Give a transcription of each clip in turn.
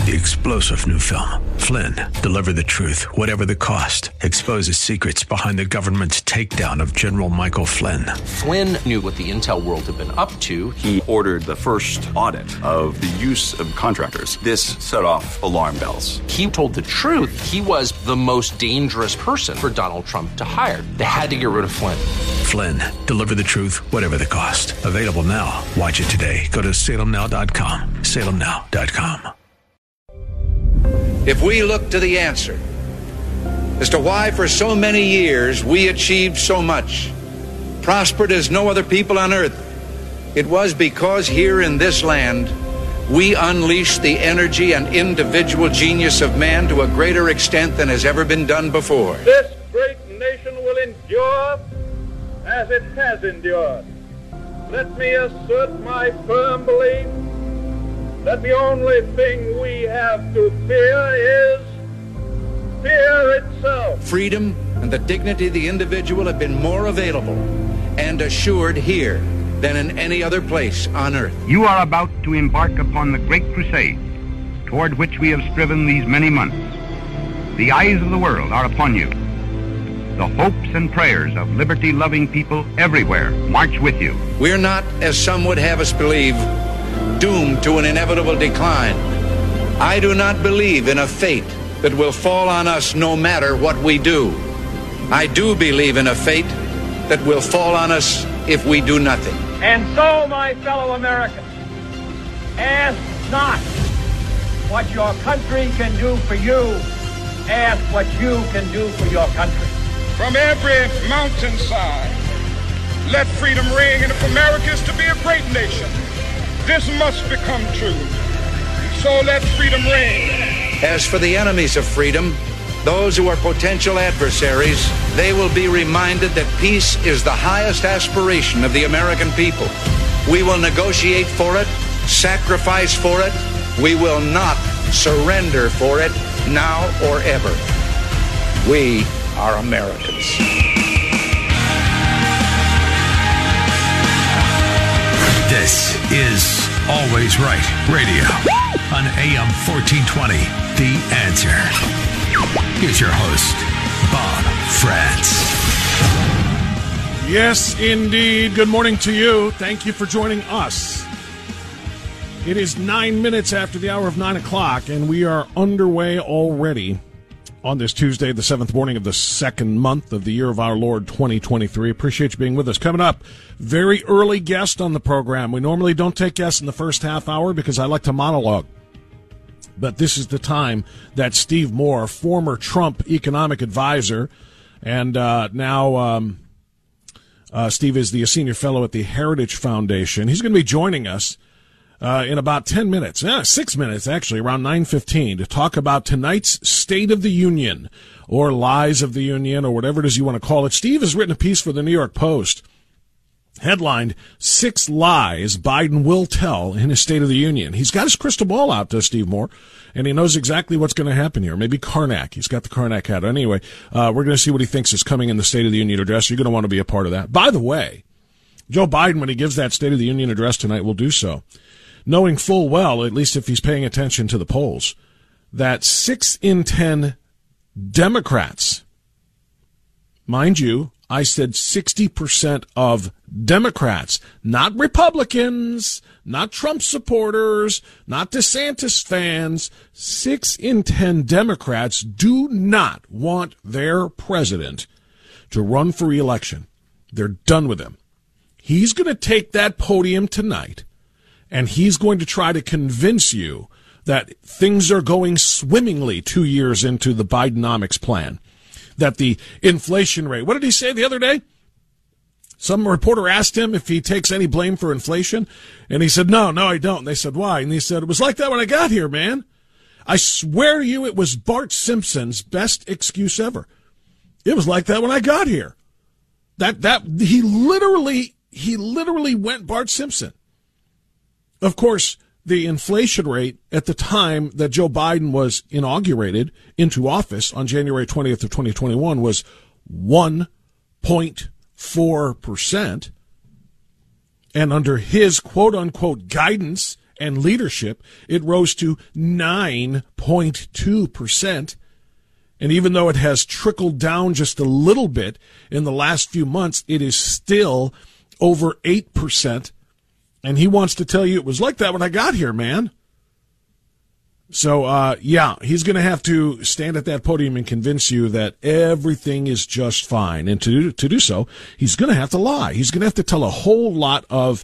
The explosive new film, Flynn, Deliver the Truth, Whatever the Cost, exposes secrets behind the government's takedown of General Michael Flynn. Flynn knew what the intel world had been up to. He ordered the first audit of the use of contractors. This set off alarm bells. He told the truth. He was the most dangerous person for Donald Trump to hire. They had to get rid of Flynn. Flynn, Deliver the Truth, Whatever the Cost. Available now. Watch it today. Go to salemnow.com. salemnow.com. If we look to the answer as to why for so many years we achieved so much, prospered as no other people on earth, it was because here in this land we unleashed the energy and individual genius of man to a greater extent than has ever been done before. This great nation will endure as it has endured. Let me assert my firm belief that the only thing we have to fear is fear itself. Freedom and the dignity of the individual have been more available and assured here than in any other place on earth. You are about to embark upon the great crusade toward which we have striven these many months. The eyes of the world are upon you. The hopes and prayers of liberty-loving people everywhere march with you. We're not, as some would have us believe, doomed to an inevitable decline. I do not believe in a fate that will fall on us no matter what we do. I do believe in a fate that will fall on us if we do nothing. And so, my fellow Americans, ask not what your country can do for you. Ask what you can do for your country. From every mountainside, let freedom ring, and if America is to be a great nation, this must become true. So let freedom ring. As for the enemies of freedom, those who are potential adversaries, they will be reminded that peace is the highest aspiration of the American people. We will negotiate for it, sacrifice for it. We will not surrender for it, now or ever. We are Americans. This is Always Right Radio on AM 1420. The Answer. Here's your host, Bob Frantz. Yes, indeed. Good morning to you. Thank you for joining us. It is 9 minutes after the hour of 9 o'clock, and we are underway already on this Tuesday, the 7th morning of the second month of the year of our Lord 2023. Appreciate you being with us. Coming up, very early guest on the program. We normally don't take guests in the first half hour because I like to monologue. But this is the time that Steve Moore, former Trump economic advisor, and now Steve is the senior fellow at the Heritage Foundation. He's going to be joining us in about 10 minutes, 6 minutes actually, around 9:15, to talk about tonight's State of the Union, or Lies of the Union, or whatever it is you want to call it. Steve has written a piece for the New York Post, headlined 6 Lies Biden Will Tell in his State of the Union. He's got his crystal ball out, Steve Moore, and he knows exactly what's going to happen here. Maybe Karnak. He's got the Karnak hat. Anyway, we're going to see what he thinks is coming in the State of the Union address. You're going to want to be a part of that. By the way, Joe Biden, when he gives that State of the Union address tonight, will do so, knowing full well, at least if he's paying attention to the polls, that 6 in 10 Democrats, mind you, I said 60% of Democrats, not Republicans, not Trump supporters, not DeSantis fans, 6 in 10 Democrats do not want their president to run for re-election. They're done with him. He's going to take that podium tonight, and he's going to try to convince you that things are going swimmingly 2 years into the Bidenomics plan, that the inflation rate, what did he say the other day? Some reporter asked him if he takes any blame for inflation, and he said, no, I don't. And they said, why? And he said, it was like that when I got here, man. I swear to you, it was Bart Simpson's best excuse ever. It was like that when I got here. He literally went Bart Simpson. Of course, the inflation rate at the time that Joe Biden was inaugurated into office on January 20th of 2021 was 1.4%. And under his quote-unquote guidance and leadership, it rose to 9.2%. And even though it has trickled down just a little bit in the last few months, it is still over 8%. And he wants to tell you it was like that when I got here, man. So, he's going to have to stand at that podium and convince you that everything is just fine. And to do so, he's going to have to lie. He's going to have to tell a whole lot of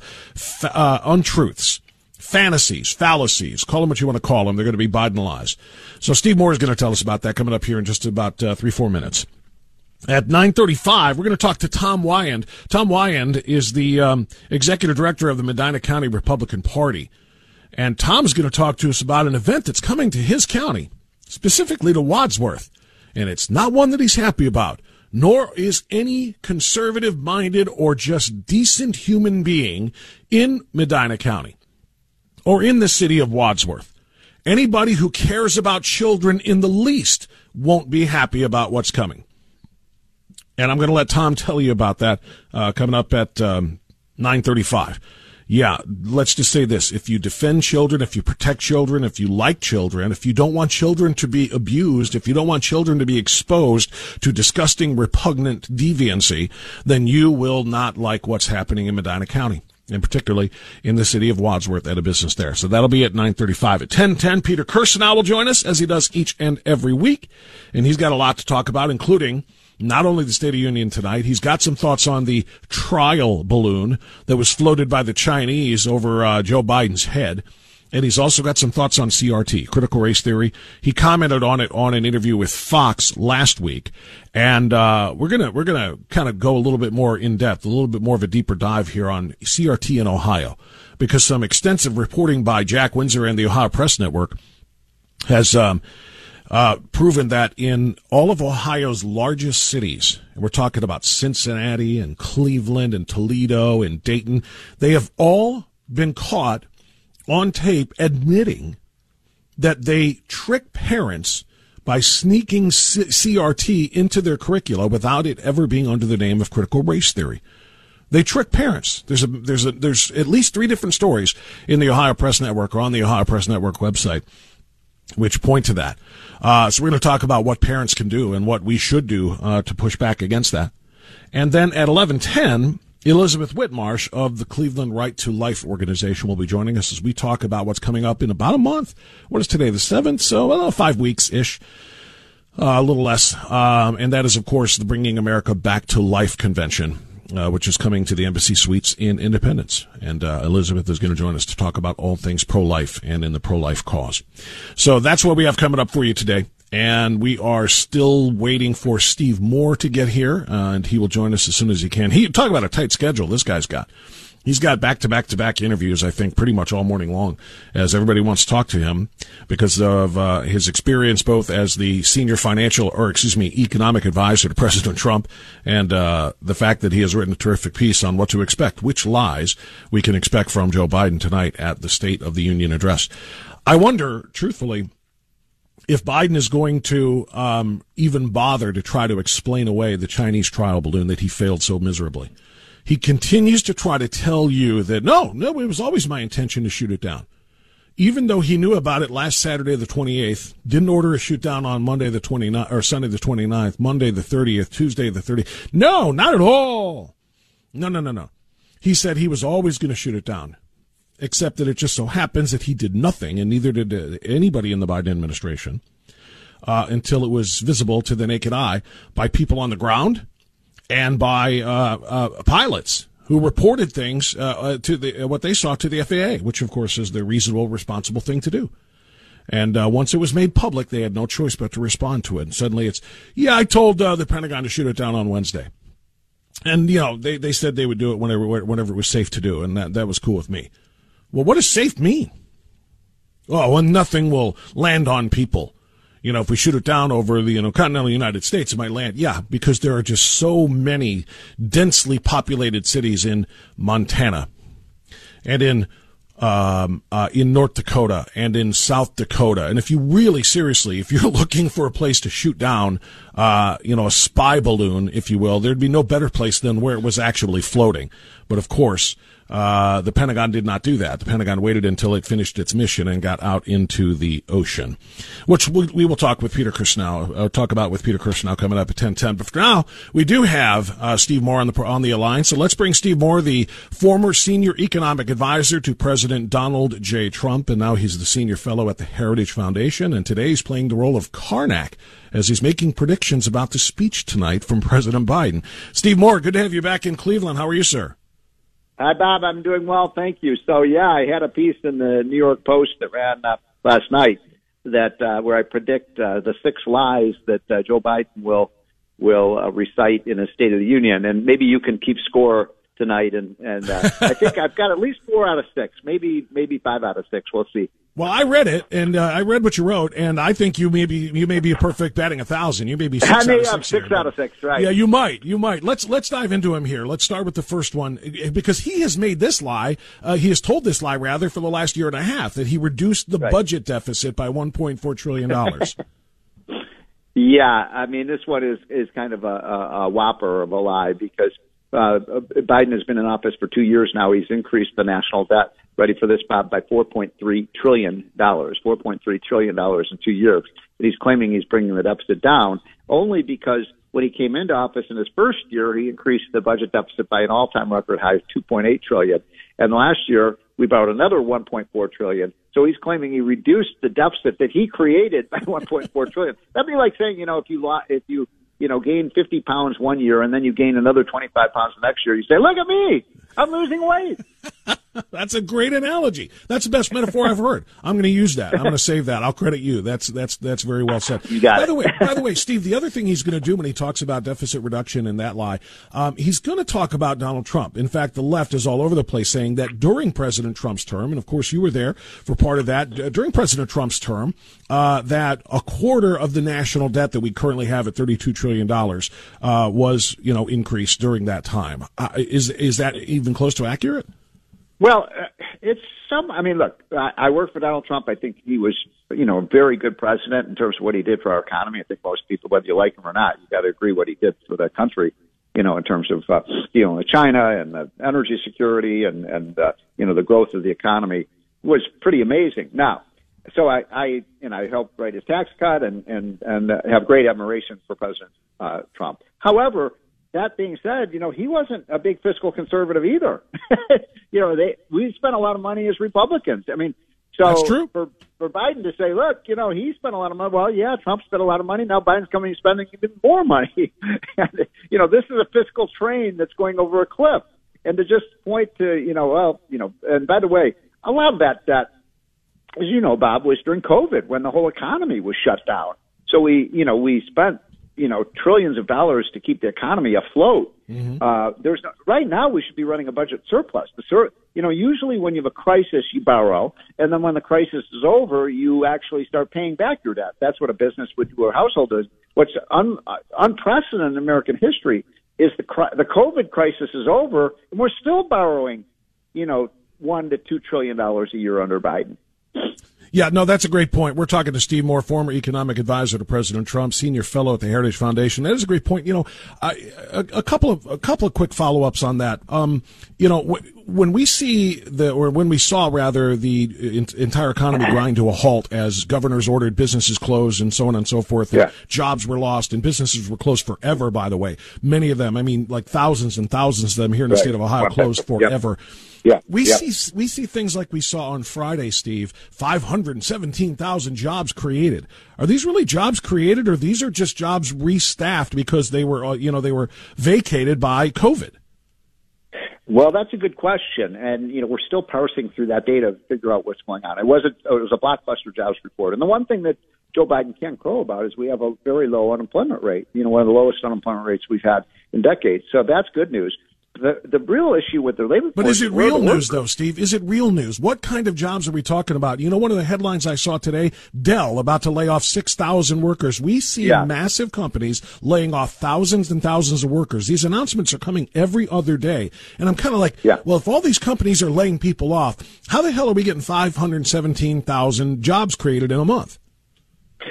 untruths, fantasies, fallacies, call them what you want to call them. They're going to be Biden lies. So Steve Moore is going to tell us about that coming up here in just about 3-4 minutes. At 9:35, we're going to talk to Tom Wyand. Tom Wyand is the executive director of the Medina County Republican Party. And Tom's going to talk to us about an event that's coming to his county, specifically to Wadsworth. And it's not one that he's happy about, nor is any conservative-minded or just decent human being in Medina County or in the city of Wadsworth. Anybody who cares about children in the least won't be happy about what's coming. And I'm going to let Tom tell you about that coming up at 9:35. Yeah, let's just say this. If you defend children, if you protect children, if you like children, if you don't want children to be abused, if you don't want children to be exposed to disgusting, repugnant deviancy, then you will not like what's happening in Medina County, and particularly in the city of Wadsworth at a business there. So that'll be at 9:35. At 10:10, Peter Kirsanow will join us, as he does each and every week. And he's got a lot to talk about, including not only the State of the Union tonight, he's got some thoughts on the trial balloon that was floated by the Chinese over Joe Biden's head. And he's also got some thoughts on CRT, critical race theory. He commented on it on an interview with Fox last week. And we're gonna kind of go a little bit more in depth, a little bit more of a deeper dive here on CRT in Ohio, because some extensive reporting by Jack Windsor and the Ohio Press Network has proven that in all of Ohio's largest cities, and we're talking about Cincinnati and Cleveland and Toledo and Dayton, they have all been caught on tape admitting that they trick parents by sneaking CRT into their curricula without it ever being under the name of critical race theory. They trick parents. There's at least 3 different stories in the Ohio Press Network or on the Ohio Press Network website which point to that. So we're going to talk about what parents can do and what we should do to push back against that. And then at 11:10, Elizabeth Whitmarsh of the Cleveland Right to Life organization will be joining us as we talk about what's coming up in about a month. What is today, the 7th? So 5 weeks-ish, a little less. And that is, of course, the Bringing America Back to Life convention, which is coming to the Embassy Suites in Independence. And Elizabeth is going to join us to talk about all things pro-life and in the pro-life cause. So that's what we have coming up for you today. And we are still waiting for Steve Moore to get here, and he will join us as soon as he can. Talk about a tight schedule this guy's got. He's got back-to-back-to-back interviews, I think, pretty much all morning long, as everybody wants to talk to him because of his experience both as the senior economic advisor to President Trump, and the fact that he has written a terrific piece on what to expect, which lies we can expect from Joe Biden tonight at the State of the Union address. I wonder, truthfully, if Biden is going to even bother to try to explain away the Chinese trial balloon that he failed so miserably. He continues to try to tell you that, no, it was always my intention to shoot it down. Even though he knew about it last Saturday the 28th, didn't order a shoot down on Monday the 29th, or Sunday the 29th, Monday the 30th, Tuesday the 30th. No, not at all. No. He said he was always going to shoot it down, except that it just so happens that he did nothing, and neither did anybody in the Biden administration, until it was visible to the naked eye by people on the ground and by pilots who reported things to what they saw to the FAA, which, of course, is the reasonable, responsible thing to do. And once it was made public, they had no choice but to respond to it. And suddenly it's, I told the Pentagon to shoot it down on Wednesday. And, they said they would do it whenever it was safe to do, and that was cool with me. Well, what does safe mean? Oh, well, nothing will land on people. If we shoot it down over the continental United States, it might land. Yeah, because there are just so many densely populated cities in Montana and in North Dakota and in South Dakota. And if you're looking for a place to shoot down, a spy balloon, if you will, there'd be no better place than where it was actually floating. But of course, The Pentagon did not do that. The Pentagon waited until it finished its mission and got out into the ocean, which we will talk with Peter Kirsanow, with Peter Kirsanow coming up at 10:10. But for now, we do have Steve Moore on the line. So let's bring Steve Moore, the former senior economic advisor to President Donald J. Trump, and now he's the senior fellow at the Heritage Foundation, and today he's playing the role of Karnak as he's making predictions about the speech tonight from President Biden. Steve Moore, good to have you back in Cleveland. How are you, sir? Hi, Bob. I'm doing well, thank you. So, I had a piece in the New York Post that ran last night that where I predict the 6 lies that Joe Biden will recite in his State of the Union, and maybe you can keep score tonight. And I think I've got at least 4 out of 6, maybe 5 out of 6. We'll see. Well, I read it, and I read what you wrote, and I think you may be a perfect batting 1,000. You may be 6 out of 6. 6 out of 6, right? Yeah, you might. Let's dive into him here. Let's start with the first one, because he has made this lie. He has told this lie rather for the last year and a half, that he reduced the budget deficit by $1.4 trillion. Yeah, I mean, this one is kind of a whopper of a lie, because Biden has been in office for 2 years now. He's increased the national debt, ready for this, Bob, by $4.3 trillion, $4.3 trillion in 2 years. And he's claiming he's bringing the deficit down only because when he came into office in his first year, he increased the budget deficit by an all-time record high of $2.8 trillion. And last year, we borrowed another $1.4 trillion. So he's claiming he reduced the deficit that he created by $1.4 trillion. That'd be like saying, if you gain 50 pounds one year and then you gain another 25 pounds the next year, you say, look at me, I'm losing weight. That's a great analogy. That's the best metaphor I've heard. I'm going to use that. I'm going to save that. I'll credit you. That's very well said. You got By the way, Steve, the other thing he's going to do when he talks about deficit reduction and that lie, he's going to talk about Donald Trump. In fact, the left is all over the place saying that during President Trump's term, and of course you were there for part of that, during President Trump's term, that a quarter of the national debt that we currently have at $32 trillion was, increased during that time. Is that even close to accurate? Well, look, I work for Donald Trump. I think he was, a very good president in terms of what he did for our economy. I think most people, whether you like him or not, you got to agree what he did for the country, in terms of, dealing with China and the energy security and the growth of the economy was pretty amazing. Now, so I helped write his tax cut and have great admiration for President Trump. However, that being said, he wasn't a big fiscal conservative either. We spent a lot of money as Republicans. I mean, so that's true. For Biden to say, look, he spent a lot of money. Well, yeah, Trump spent a lot of money. Now Biden's coming and spending even more money. And, this is a fiscal train that's going over a cliff. And to just point to, and by the way, a lot of that, as you know, Bob, was during COVID when the whole economy was shut down. So we spent, trillions of dollars to keep the economy afloat. Mm-hmm. Right now we should be running a budget surplus. Usually when you have a crisis, you borrow, and then when the crisis is over, you actually start paying back your debt. That's what a business would do or a household does. What's unprecedented in American history is the COVID crisis is over, and we're still borrowing, $1 to $2 trillion a year under Biden. Yeah, no, that's a great point. We're talking to Steve Moore, former economic advisor to President Trump, senior fellow at the Heritage Foundation. That is a great point. A couple of quick follow-ups on that. When we saw the entire economy grind to a halt as governors ordered businesses closed and so on and so forth, and jobs were lost and businesses were closed forever, by the way. Many of them, like thousands and thousands of them here in the state of Ohio closed forever. Yeah. We see things like we saw on Friday, Steve, 517,000 jobs created. Are these really jobs created, or these are just jobs restaffed because they were vacated by COVID? Well, that's a good question, and we're still parsing through that data to figure out what's going on. It was a blockbuster jobs report, and the one thing that Joe Biden can't crow about is we have a very low unemployment rate. One of the lowest unemployment rates we've had in decades. So that's good news. The real issue with the labor force. But is it real news, though, Steve? Is it real news? What kind of jobs are we talking about? One of the headlines I saw today, Dell about to lay off 6,000 workers. We see massive companies laying off thousands and thousands of workers. These announcements are coming every other day. And I'm kind of like, well, if all these companies are laying people off, how the hell are we getting 517,000 jobs created in a month?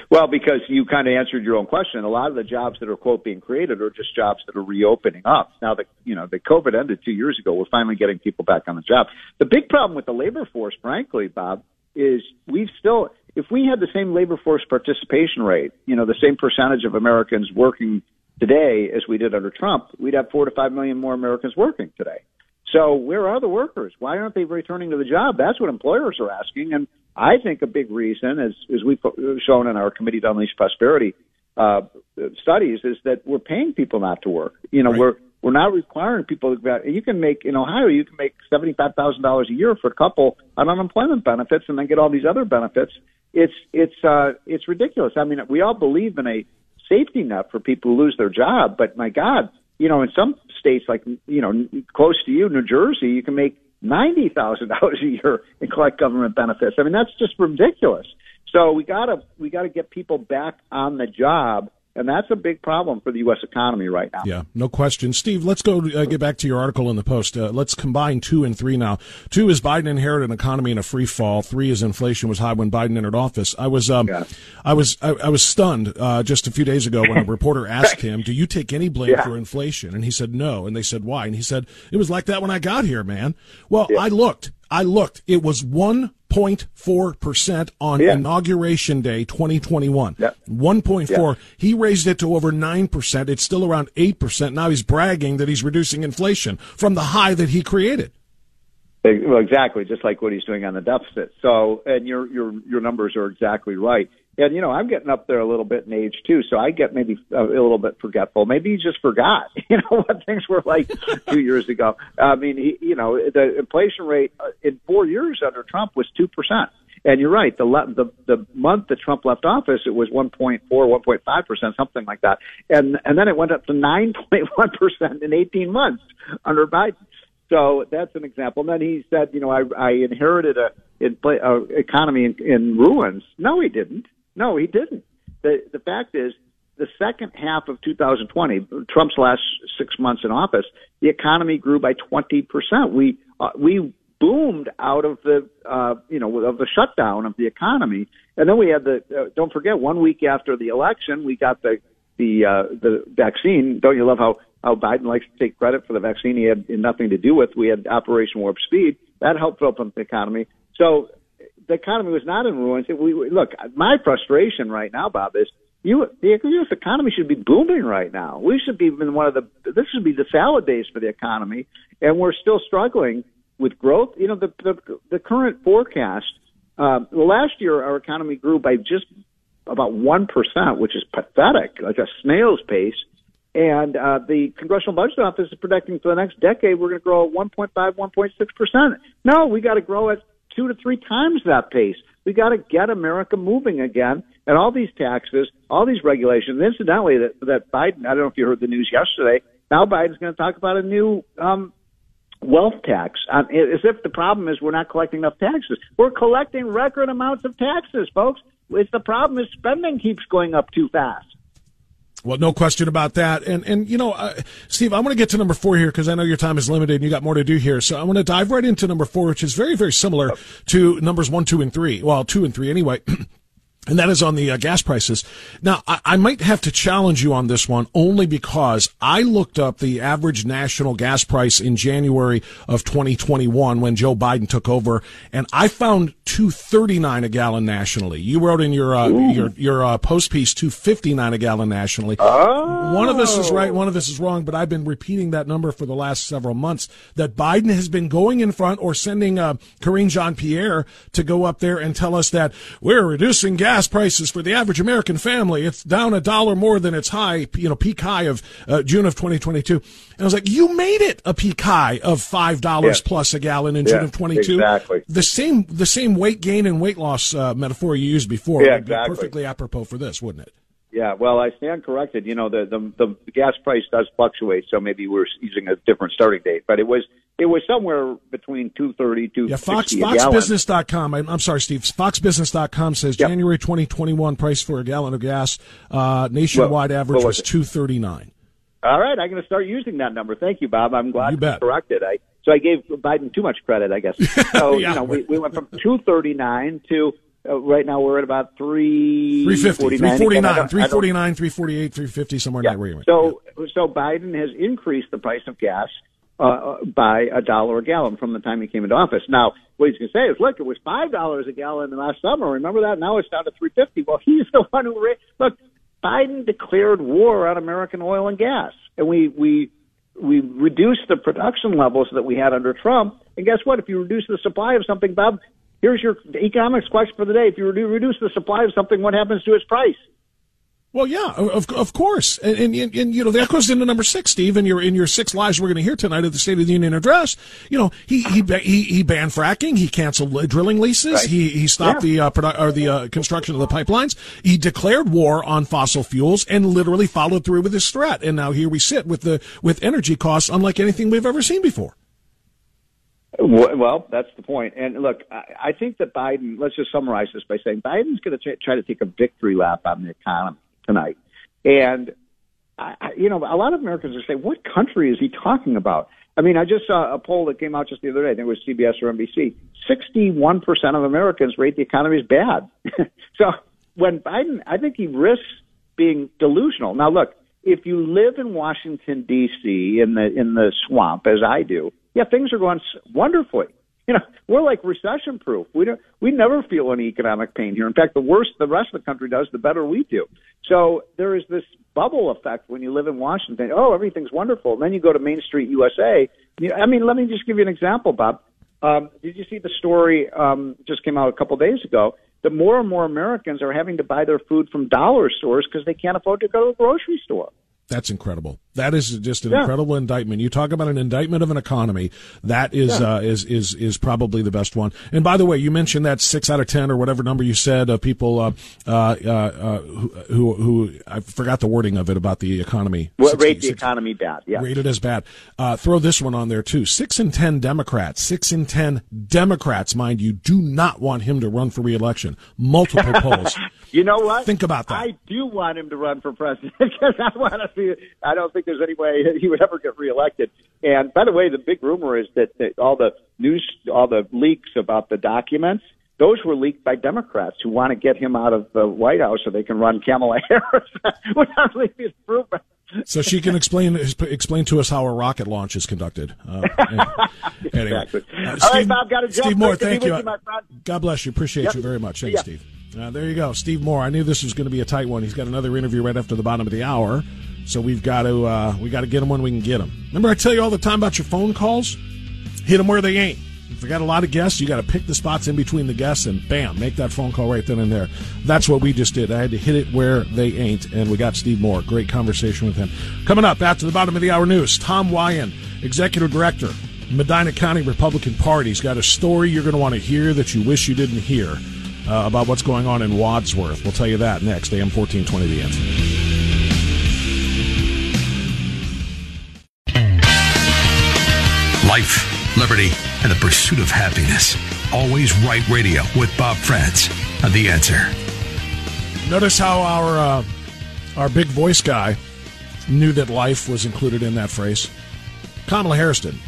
Well, because you kind of answered your own question. A lot of the jobs that are, quote, being created are just jobs that are reopening up. Now that, the COVID ended 2 years ago, we're finally getting people back on the job. The big problem with the labor force, frankly, Bob, is if we had the same labor force participation rate, the same percentage of Americans working today as we did under Trump, we'd have 4 to 5 million more Americans working today. So where are the workers? Why aren't they returning to the job? That's what employers are asking. And I think a big reason, as we've shown in our Committee to Unleash Prosperity studies, is that we're paying people not to work. Right. We're not requiring people. You can make, in Ohio, you can make $75,000 a year for a couple on unemployment benefits, and then get all these other benefits. It's ridiculous. I mean, we all believe in a safety net for people who lose their job, but my God, in some states like close to you, New Jersey, you can make $90,000 a year and collect government benefits. I mean, that's just ridiculous. So we gotta get people back on the job. And that's a big problem for the U.S. economy right now. Yeah, no question. Steve, let's go get back to your article in the Post. Let's combine 2 and 3 now. 2 is Biden inherited an economy in a free fall. 3 is inflation was high when Biden entered office. I was stunned just a few days ago when a reporter asked him, "Do you take any blame for inflation?" And he said no. And they said, "Why?" And he said, "It was like that when I got here, man." Well, I looked. It was 1.4% on Inauguration Day 2021. 1.4. He raised it to over 9%. It's still around 8%. Now he's bragging that he's reducing inflation from the high that he created. Well, exactly, just like what he's doing on the deficit. So, and your numbers are exactly right. And, I'm getting up there a little bit in age, too, so I get maybe a little bit forgetful. Maybe he just forgot, what things were like 2 years ago. I mean, the inflation rate in 4 years under Trump was 2%. And you're right, the month that Trump left office, it was 1.4, 1.5%, something like that. And then it went up to 9.1% in 18 months under Biden. So that's an example. And then he said, I inherited a economy in ruins. No, he didn't. The fact is, the second half of 2020, Trump's last 6 months in office, the economy grew by 20%. We boomed out of the of the shutdown of the economy, and then we had don't forget, 1 week after the election, we got the vaccine. Don't you love how Biden likes to take credit for the vaccine he had nothing to do with? We had Operation Warp Speed that helped open the economy. So the economy was not in ruins. Look, my frustration right now, Bob, is the U.S. economy should be booming right now. We should be in this should be the salad days for the economy, and we're still struggling with growth. The current forecast, last year our economy grew by just about 1%, which is pathetic, like a snail's pace. And the Congressional Budget Office is predicting for the next decade we're going to grow at 1.5, 1.6%. No, we got to grow at 2 to 3 times that pace. We got to get America moving again. And all these taxes, all these regulations. Incidentally, that Biden, I don't know if you heard the news yesterday, now Biden's going to talk about a new wealth tax, as if the problem is we're not collecting enough taxes. We're collecting record amounts of taxes, folks. It's the problem is spending keeps going up too fast. Well, no question about that. And Steve, I want to get to number 4 here because I know your time is limited and you got more to do here. So I want to dive right into number 4, which is very, very similar to numbers 1, 2, and 3. Well, 2 and 3 anyway. And that is on the gas prices. Now, I might have to challenge you on this one only because I looked up the average national gas price in January of 2021 when Joe Biden took over, and I found $2.39 a gallon nationally. You wrote in your post piece $2.59 a gallon nationally. Oh. One of us is right, one of us is wrong, but I've been repeating that number for the last several months, that Biden has been going in front or sending Karine Jean-Pierre to go up there and tell us that we're reducing gas prices for the average American family. It's down $1 more than its high, peak high of June of 2022. And I was like, you made it a peak high of $5 plus a gallon in June of 22. Exactly. The same weight gain and weight loss metaphor you used before would be perfectly apropos for this, wouldn't it? Yeah, well, I stand corrected. The gas price does fluctuate, so maybe we're using a different starting date. But it was somewhere between $2.30 to FoxBusiness.com. I'm sorry, Steve. FoxBusiness.com says January 2021 price for a gallon of gas nationwide average was $2.39. All right, I'm going to start using that number. Thank you, Bob. I'm glad you corrected. So I gave Biden too much credit, I guess. So we went from $2.39 to Right now we're at about 350, 349, 348, 350, somewhere in that range. So Biden has increased the price of gas by $1 a gallon from the time he came into office. Now, what he's going to say is, look, it was $5 a gallon last summer. Remember that? Now it's down to $3.50. Well, he's the one who look. Biden declared war on American oil and gas, and we reduced the production levels that we had under Trump. And guess what? If you reduce the supply of something, Bob, here's your economics question for the day. If you reduce the supply of something, what happens to its price? Well, yeah, of course, and you know that goes into number 6, Steve. In your 6 lies we're going to hear tonight at the State of the Union address. You know, he banned fracking. He canceled drilling leases. Right. He stopped the construction of the pipelines. He declared war on fossil fuels and literally followed through with his threat. And now here we sit with energy costs unlike anything we've ever seen before. Well, that's the point. And look, I think that Biden. Let's just summarize this by saying Biden's going to try to take a victory lap on the economy tonight. And, you know, a lot of Americans are saying, what country is he talking about? I mean, I just saw a poll that came out just the other day. I think it was CBS or NBC. 61% of Americans rate the economy as bad. So when Biden, I think he risks being delusional. Now, look, if you live in Washington, D.C., in the swamp, as I do, yeah, things are going wonderfully. You know, we're like recession-proof. We never feel any economic pain here. In fact, the worse the rest of the country does, the better we do. So there is this bubble effect when you live in Washington. Oh, everything's wonderful. And then you go to Main Street, USA. I mean, let me just give you an example, Bob. Did you see the story just came out a couple days ago that more and more Americans are having to buy their food from dollar stores because they can't afford to go to a grocery store? That's incredible. That is just an incredible indictment. You talk about an indictment of an economy. That is probably the best one. And by the way, you mentioned that 6 out of 10 or whatever number you said of people who I forgot the wording of it about the economy. Well, rate the economy bad. Yeah, rated as bad. Throw this one on there too. 6 in 10 Democrats. 6 in 10 Democrats, mind you, do not want him to run for re-election. Multiple polls. You know what? Think about that. I do want him to run for president because I don't think there's any way he would ever get reelected. And by the way, the big rumor is that all the leaks about the documents, those were leaked by Democrats who want to get him out of the White House so they can run Kamala Harris without leaving proof. So she can explain to us how a rocket launch is conducted. Anyway. Exactly. All right, Bob, got to jump. Steve Moore, thank you. My friend. God bless you. Appreciate you very much. Thanks, Steve. There you go. Steve Moore. I knew this was going to be a tight one. He's got another interview right after the bottom of the hour. So we've got to get him when we can get him. Remember I tell you all the time about your phone calls? Hit them where they ain't. If you got a lot of guests, you got to pick the spots in between the guests and bam, make that phone call right then and there. That's what we just did. I had to hit it where they ain't, and we got Steve Moore. Great conversation with him. Coming up after the bottom of the hour news, Tom Wyan, Executive Director, Medina County Republican Party. He's got a story you're going to want to hear that you wish you didn't hear about what's going on in Wadsworth. We'll tell you that next. AM 1420 The Answer. Life, liberty, and the pursuit of happiness. Always Right Radio with Bob Frantz on The Answer. Notice how our big voice guy knew that life was included in that phrase. Kamala Harris didn't.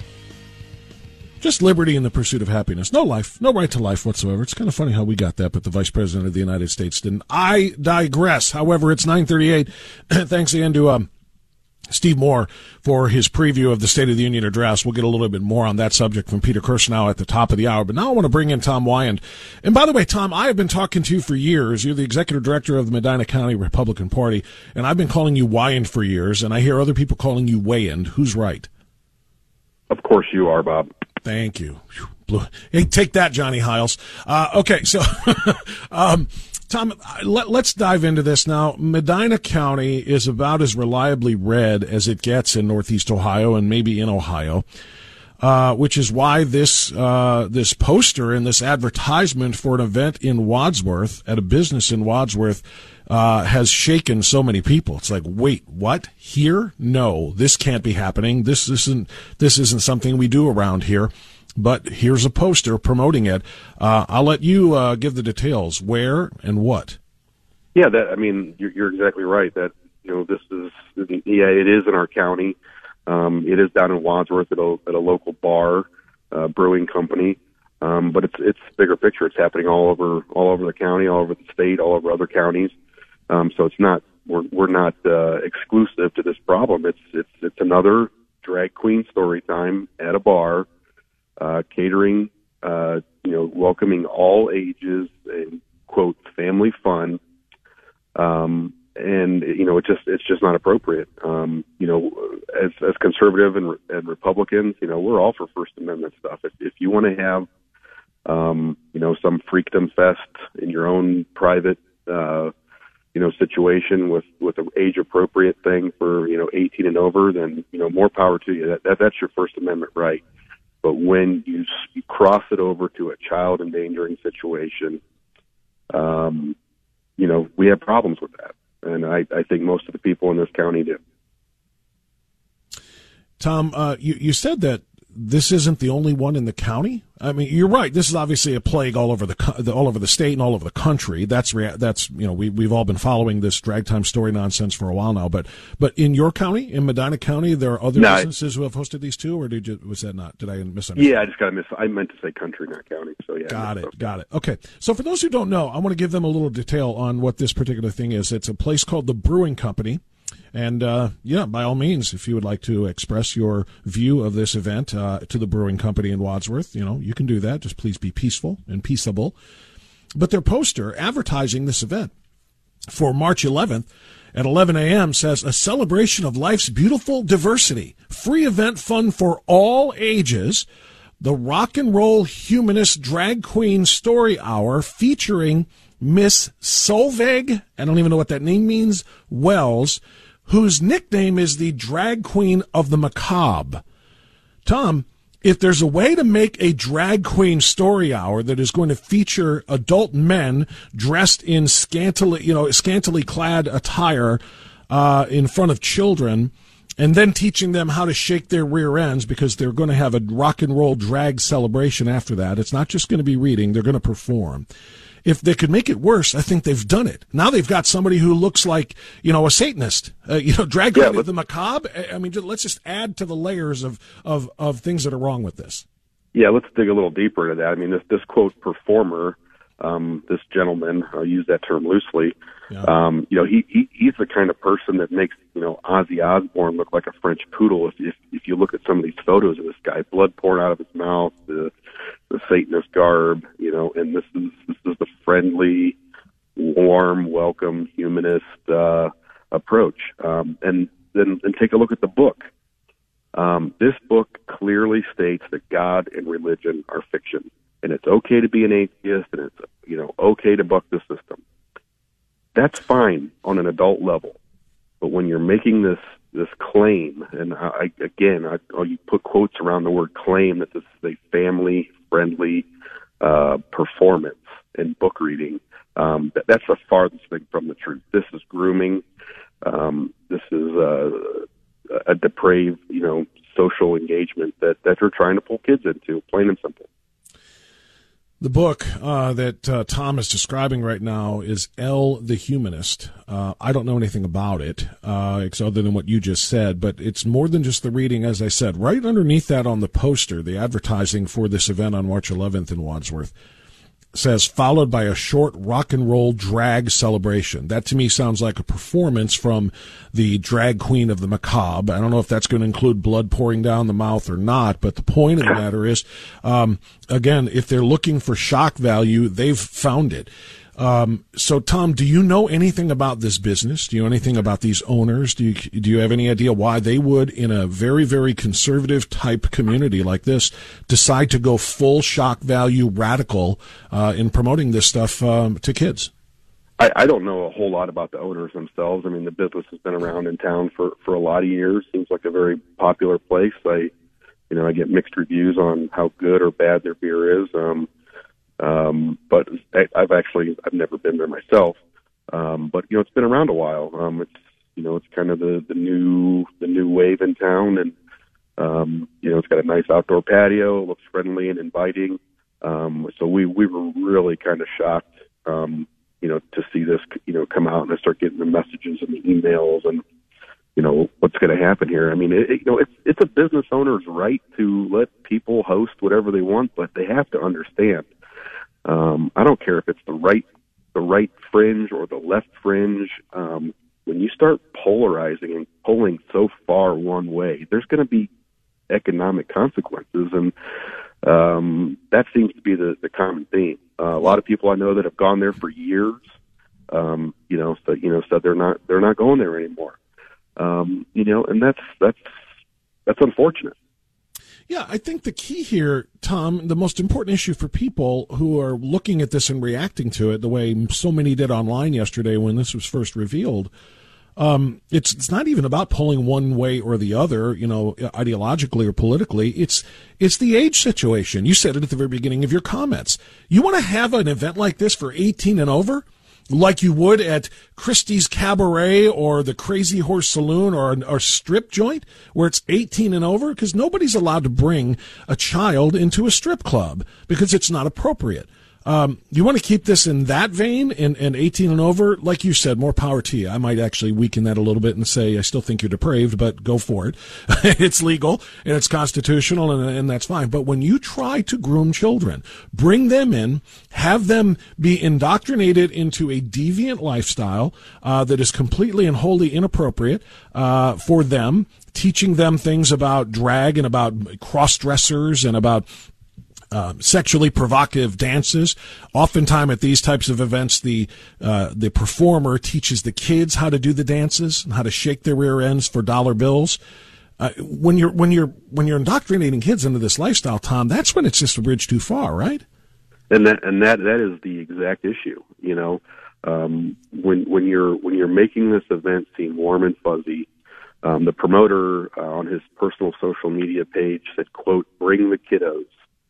Just liberty and the pursuit of happiness. No life, no right to life whatsoever. It's kind of funny how we got that, but the Vice President of the United States didn't. I digress. However, it's 9:38. Thanks again to Steve Moore for his preview of the State of the Union address. We'll get a little bit more on that subject from Peter Kirsanow at the top of the hour. But now I want to bring in Tom Wyan. And by the way, Tom, I have been talking to you for years. You're the executive director of the Medina County Republican Party, and I've been calling you Wyan for years, and I hear other people calling you Wayand. Who's right? Of course you are, Bob. Thank you. Hey, take that, Johnny Hiles. Okay, so Tom, let's dive into this now. Medina County is about as reliably red as it gets in Northeast Ohio and maybe in Ohio, which is why this poster and this advertisement for an event in Wadsworth at a business in Wadsworth has shaken so many people. It's like, wait, what? Here? No, this can't be happening. This isn't something we do around here. But here's a poster promoting it. I'll let you give the details. Where and what? Yeah, you're exactly right. That it is in our county. It is down in Wadsworth at a local bar, brewing company. But it's bigger picture. It's happening all over the county, all over the state, all over other counties. So it's not we're not exclusive to this problem. It's another drag queen story time at a bar, catering, welcoming all ages and quote family fun. And it's just not appropriate. As conservative and Republicans, we're all for First Amendment stuff. If you want to have some freakdom fest in your own private situation with an age appropriate thing for 18 and over, then more power to you. That's your First Amendment right. But when you cross it over to a child endangering situation, we have problems with that. And I think most of the people in this county do. Tom, you said that this isn't the only one in the county. I mean, you're right. This is obviously a plague all over the state and all over the country. That's we've all been following this drag time story nonsense for a while now. But in your county, in Medina County, there are other businesses who have hosted these too, or was that not? Did I misunderstand? Yeah, I meant to say country, not county. So yeah. Got it. Okay. So for those who don't know, I want to give them a little detail on what this particular thing is. It's a place called the Brewing Company. And, by all means, if you would like to express your view of this event to the Brewing Company in Wadsworth, you can do that. Just please be peaceful and peaceable. But their poster advertising this event for March 11th at 11 a.m. says, a celebration of life's beautiful diversity, free event fun for all ages, the Rock and Roll Humanist Drag Queen Story Hour featuring Miss Solveig, I don't even know what that name means, Wells, whose nickname is the Drag Queen of the Macabre. Tom, if there's a way to make a drag queen story hour that is going to feature adult men dressed in scantily clad attire in front of children, and then teaching them how to shake their rear ends because they're going to have a rock and roll drag celebration after that. It's not just going to be reading, they're going to perform. If they could make it worse, I think they've done it. Now they've got somebody who looks like, a Satanist, drag queen of the macabre. I mean, let's just add to the layers of things that are wrong with this. Yeah, let's dig a little deeper into that. I mean, this quote performer, this gentleman, I'll use that term loosely. Yeah. He's the kind of person that makes, Ozzy Osbourne look like a French poodle. If you look at some of these photos of this guy, blood pouring out of his mouth, the Satanist garb, and this is the friendly, warm, welcome, humanist approach. And then take a look at the book. This book clearly states that God and religion are fiction, and it's okay to be an atheist, and it's okay to buck the system. That's fine on an adult level, but when you're making this claim, and you put quotes around the word claim, that this is a family-friendly performance and book reading, that's the farthest thing from the truth. This is grooming. This is a depraved, social engagement that they're trying to pull kids into, plain and simple. The book that Tom is describing right now is Elle the Humanist. I don't know anything about it, other than what you just said, but it's more than just the reading, as I said. Right underneath that on the poster, the advertising for this event on March 11th in Wadsworth says, followed by a short rock and roll drag celebration. That to me sounds like a performance from the Drag Queen of the Macabre. I don't know if that's going to include blood pouring down the mouth or not, but the point of the matter is, again, if they're looking for shock value, they've found it. So, Tom, do you know anything about this business? Do you know anything about these owners? Do you have any idea why they would, in a very, very conservative type community like this, decide to go full shock value radical in promoting this stuff to kids? I don't know a whole lot about the owners themselves. I mean, the business has been around in town for a lot of years. Seems like a very popular place. I get mixed reviews on how good or bad their beer is. But I've never been there myself. But it's been around a while. It's kind of the new wave in town, and it's got a nice outdoor patio, looks friendly and inviting. So we were really kind of shocked, to see this, come out and I start getting the messages and the emails and what's going to happen here. I mean, it's a business owner's right to let people host whatever they want, but they have to understand. I don't care if it's the right fringe or the left fringe. When you start polarizing and pulling so far one way, there's going to be economic consequences, and that seems to be the common theme. A lot of people I know that have gone there for years, said they're not going there anymore. And that's unfortunate. Yeah, I think the key here, Tom, the most important issue for people who are looking at this and reacting to it the way so many did online yesterday when this was first revealed, it's not even about pulling one way or the other, ideologically or politically. It's the age situation. You said it at the very beginning of your comments. You want to have an event like this for 18 and over? Like you would at Christie's Cabaret or the Crazy Horse Saloon or strip joint where it's 18 and over? Because nobody's allowed to bring a child into a strip club because it's not appropriate. You want to keep this in that vein and 18 and over? Like you said, more power to you. I might actually weaken that a little bit and say I still think you're depraved, but go for it. It's legal and it's constitutional and that's fine. But when you try to groom children, bring them in, have them be indoctrinated into a deviant lifestyle that is completely and wholly inappropriate for them, teaching them things about drag and about cross-dressers and about sexually provocative dances. Oftentimes at these types of events, the performer teaches the kids how to do the dances and how to shake their rear ends for dollar bills. When you're indoctrinating kids into this lifestyle, Tom, that's when it's just a bridge too far, right? And that is the exact issue. When you're making this event seem warm and fuzzy, the promoter on his personal social media page said, quote, "Bring the kiddos."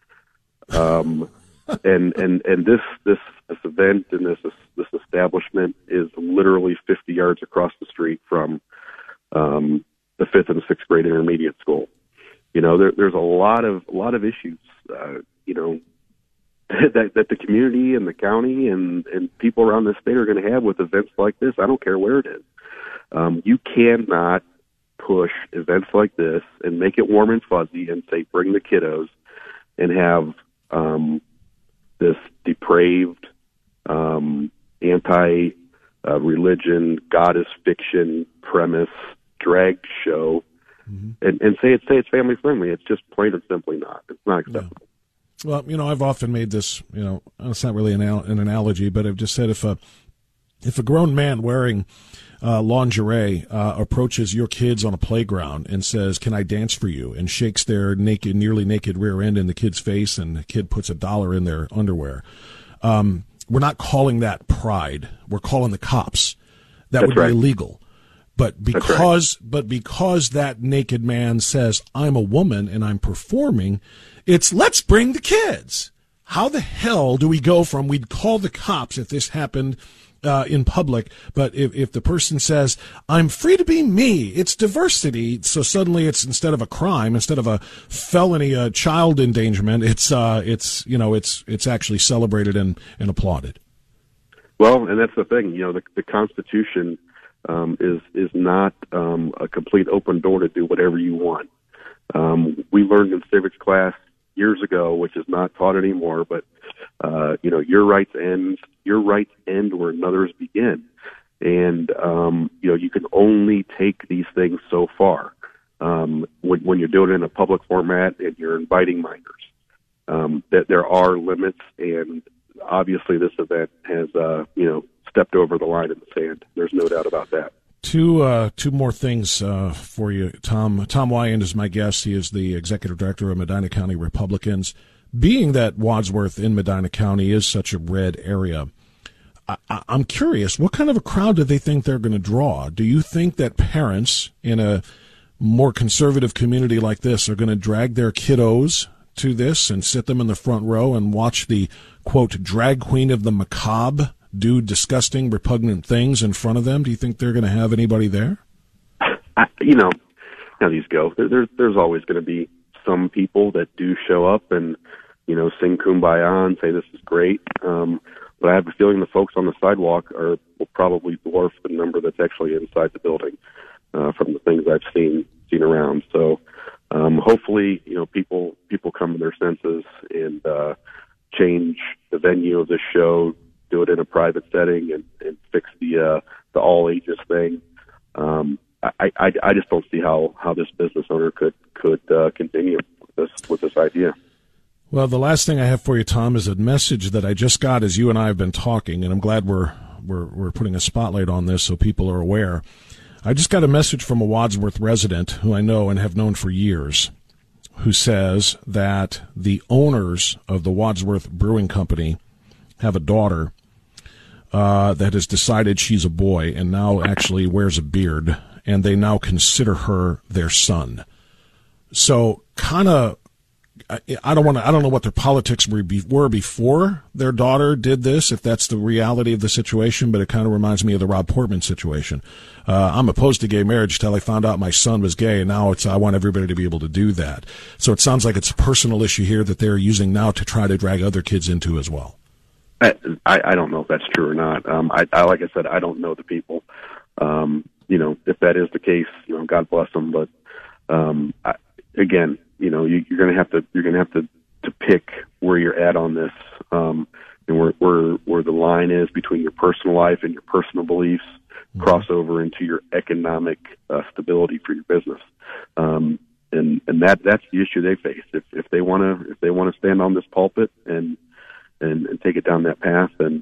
And this event and this establishment is literally 50 yards across the street from the 5th and 6th grade intermediate school. There's a lot of issues that the community and the county and people around the state are going to have with events like this. I don't care where it is. You cannot push events like this and make it warm and fuzzy and say bring the kiddos and have this depraved, anti-religion, goddess fiction premise drag show, and say it's family friendly. It's just plain and simply not. It's not acceptable. Yeah. Well, I've often made this, it's not really an analogy, but I've just said if a grown man wearing lingerie approaches your kids on a playground and says, "Can I dance for you?" and shakes their nearly naked rear end in the kid's face, and the kid puts $1 in their underwear, we're not calling that pride. We're calling the cops. That would be illegal. But because that naked man says, "I'm a woman and I'm performing," it's let's bring the kids. How the hell do we go from we'd call the cops if this happened in public, but if the person says, "I'm free to be me," it's diversity, so suddenly it's instead of a crime, instead of a felony child endangerment, it's actually celebrated and applauded. Well, and that's the thing, the Constitution is not a complete open door to do whatever you want. We learned in civics class years ago, which is not taught anymore, but your rights end where another's begin, and you can only take these things so far when you're doing it in a public format and you're inviting minors. That there are limits, and obviously this event has stepped over the line in the sand. There's no doubt about that. Two more things for you, Tom. Tom Wyand is my guest. He is the executive director of Medina County Republicans. Being that Wadsworth in Medina County is such a red area, I'm curious, what kind of a crowd do they think they're going to draw? Do you think that parents in a more conservative community like this are going to drag their kiddos to this and sit them in the front row and watch the, quote, drag queen of the macabre do disgusting, repugnant things in front of them? Do you think they're going to have anybody there? How these go. There's always going to be some people that do show up and, sing Kumbaya and say this is great. But I have a feeling the folks on the sidewalk will probably dwarf the number that's actually inside the building. from the things I've seen around. So hopefully, people come to their senses and change the venue of this show, do it in a private setting, and fix the all ages thing. I just don't see how this business owner could continue with this idea. Well, the last thing I have for you, Tom, is a message that I just got as you and I have been talking, and I'm glad we're putting a spotlight on this so people are aware. I just got a message from a Wadsworth resident who I know and have known for years, who says that the owners of the Wadsworth Brewing Company have a daughter that has decided she's a boy and now actually wears a beard, and they now consider her their son. So kind of, I don't know what their politics were before their daughter did this, if that's the reality of the situation, but it kind of reminds me of the Rob Portman situation. I'm opposed to gay marriage till I found out my son was gay, and now I want everybody to be able to do that. So it sounds like it's a personal issue here that they're using now to try to drag other kids into as well. I don't know if that's true or not. Like I said, I don't know the people. If that is the case, God bless them. But again, you're going to have to pick where you're at on this, and where the line is between your personal life and your personal beliefs, cross over into your economic stability for your business. And that's the issue they face. If they want to stand on this pulpit and take it down that path, then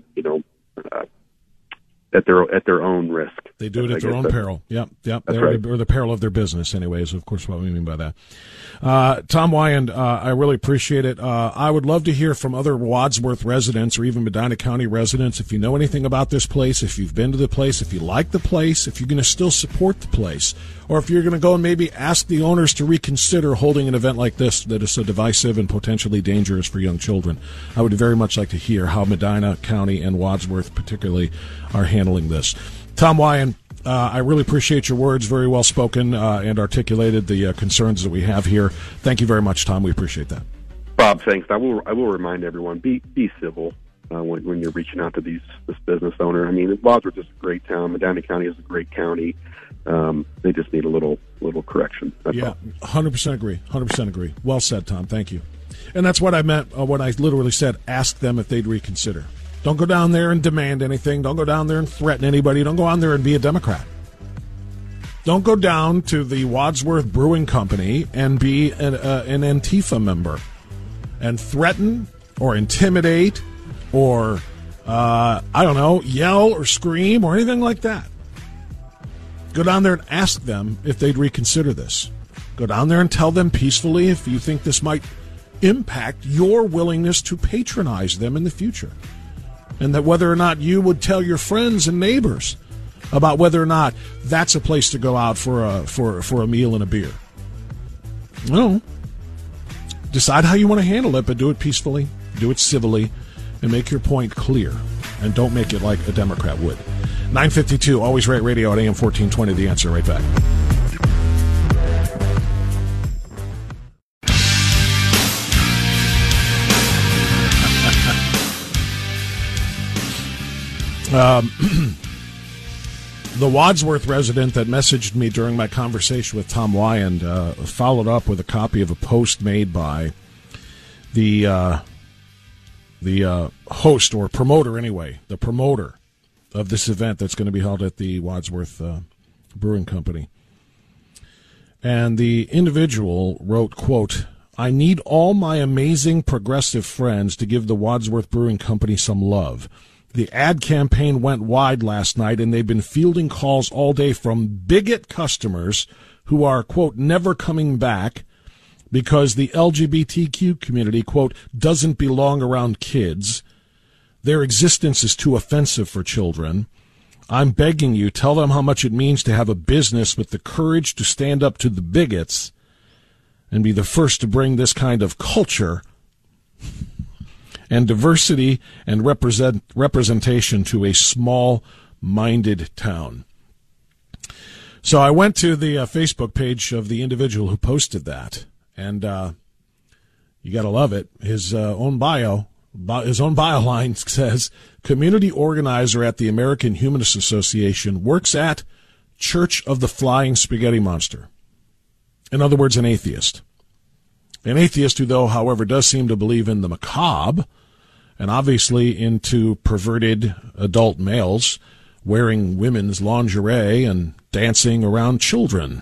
at their own risk. They do it at their own peril. Yep. That's right. Or the peril of their business, anyways. Of course, what we mean by that. Tom Wyand, I really appreciate it. I would love to hear from other Wadsworth residents or even Medina County residents. If you know anything about this place, if you've been to the place, if you like the place, if you're going to still support the place, or if you're going to go and maybe ask the owners to reconsider holding an event like this that is so divisive and potentially dangerous for young children. I would very much like to hear how Medina County and Wadsworth particularly are handling this. Tom Wyand, I really appreciate your words, very well spoken, and articulated the concerns that we have here. Thank you very much, Tom. We appreciate that. Bob, thanks. I will remind everyone, be civil when you're reaching out to this business owner. I mean, Wadsworth is a great town. Medina County is a great county. They just need a little correction. That's all. 100% agree. 100% agree. Well said, Tom. Thank you. And that's what I meant when I literally said, ask them if they'd reconsider. Don't go down there and demand anything. Don't go down there and threaten anybody. Don't go on there and be a Democrat. Don't go down to the Wadsworth Brewing Company and be an Antifa member and threaten or intimidate or, yell or scream or anything like that. Go down there and ask them if they'd reconsider this. Go down there and tell them peacefully if you think this might impact your willingness to patronize them in the future. And that whether or not you would tell your friends and neighbors about whether or not that's a place to go out for a meal and a beer. No. Decide how you want to handle it, but do it peacefully, do it civilly, and make your point clear. And don't make it like a Democrat would. 9:52, Always Right Radio at AM 1420. The Answer. Right back. The Wadsworth resident that messaged me during my conversation with Tom Wyand followed up with a copy of a post made by the host or promoter, anyway, the promoter of this event that's going to be held at the Wadsworth Brewing Company. And the individual wrote, quote, "I need all my amazing progressive friends to give the Wadsworth Brewing Company some love. The ad campaign went wide last night, and they've been fielding calls all day from bigot customers who are, quote, never coming back because the LGBTQ community, quote, doesn't belong around kids. Their existence is too offensive for children. I'm begging you, tell them how much it means to have a business with the courage to stand up to the bigots and be the first to bring this kind of culture and diversity and representation to a small-minded town." So I went to the Facebook page of the individual who posted that, and you got to love it. His own bio line says, "Community organizer at the American Humanist Association, works at Church of the Flying Spaghetti Monster. In other words, an atheist. An atheist who, though, however, does seem to believe in the macabre and obviously into perverted adult males wearing women's lingerie and dancing around children.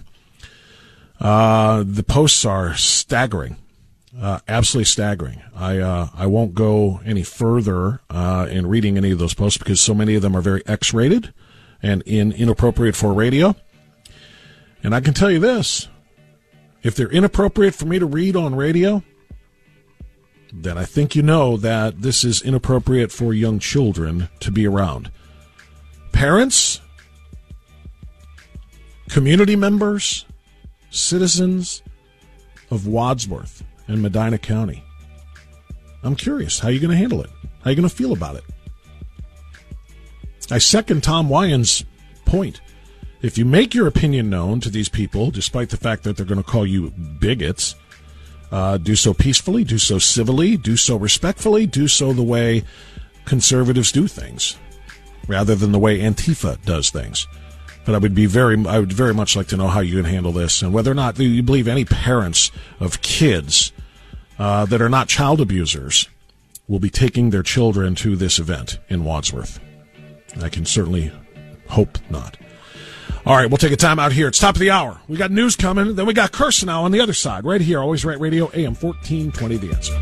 The posts are staggering, absolutely staggering. I won't go any further in reading any of those posts because so many of them are very X-rated and inappropriate for radio. And I can tell you this, if they're inappropriate for me to read on radio, then I think you know that this is inappropriate for young children to be around. Parents, community members, citizens of Wadsworth and Medina County, I'm curious, how are you going to handle it? How are you going to feel about it? I second Tom Wyand's point. If you make your opinion known to these people, despite the fact that they're going to call you bigots, do so peacefully, do so civilly, do so respectfully, do so the way conservatives do things, rather than the way Antifa does things. But I would very much like to know how you can handle this, and whether or not you believe any parents of kids that are not child abusers will be taking their children to this event in Wadsworth. I can certainly hope not. All right, we'll take a time out here. It's top of the hour. We got news coming. Then we got Curacao on the other side, right here. Always Right Radio, AM 1420, The Answer.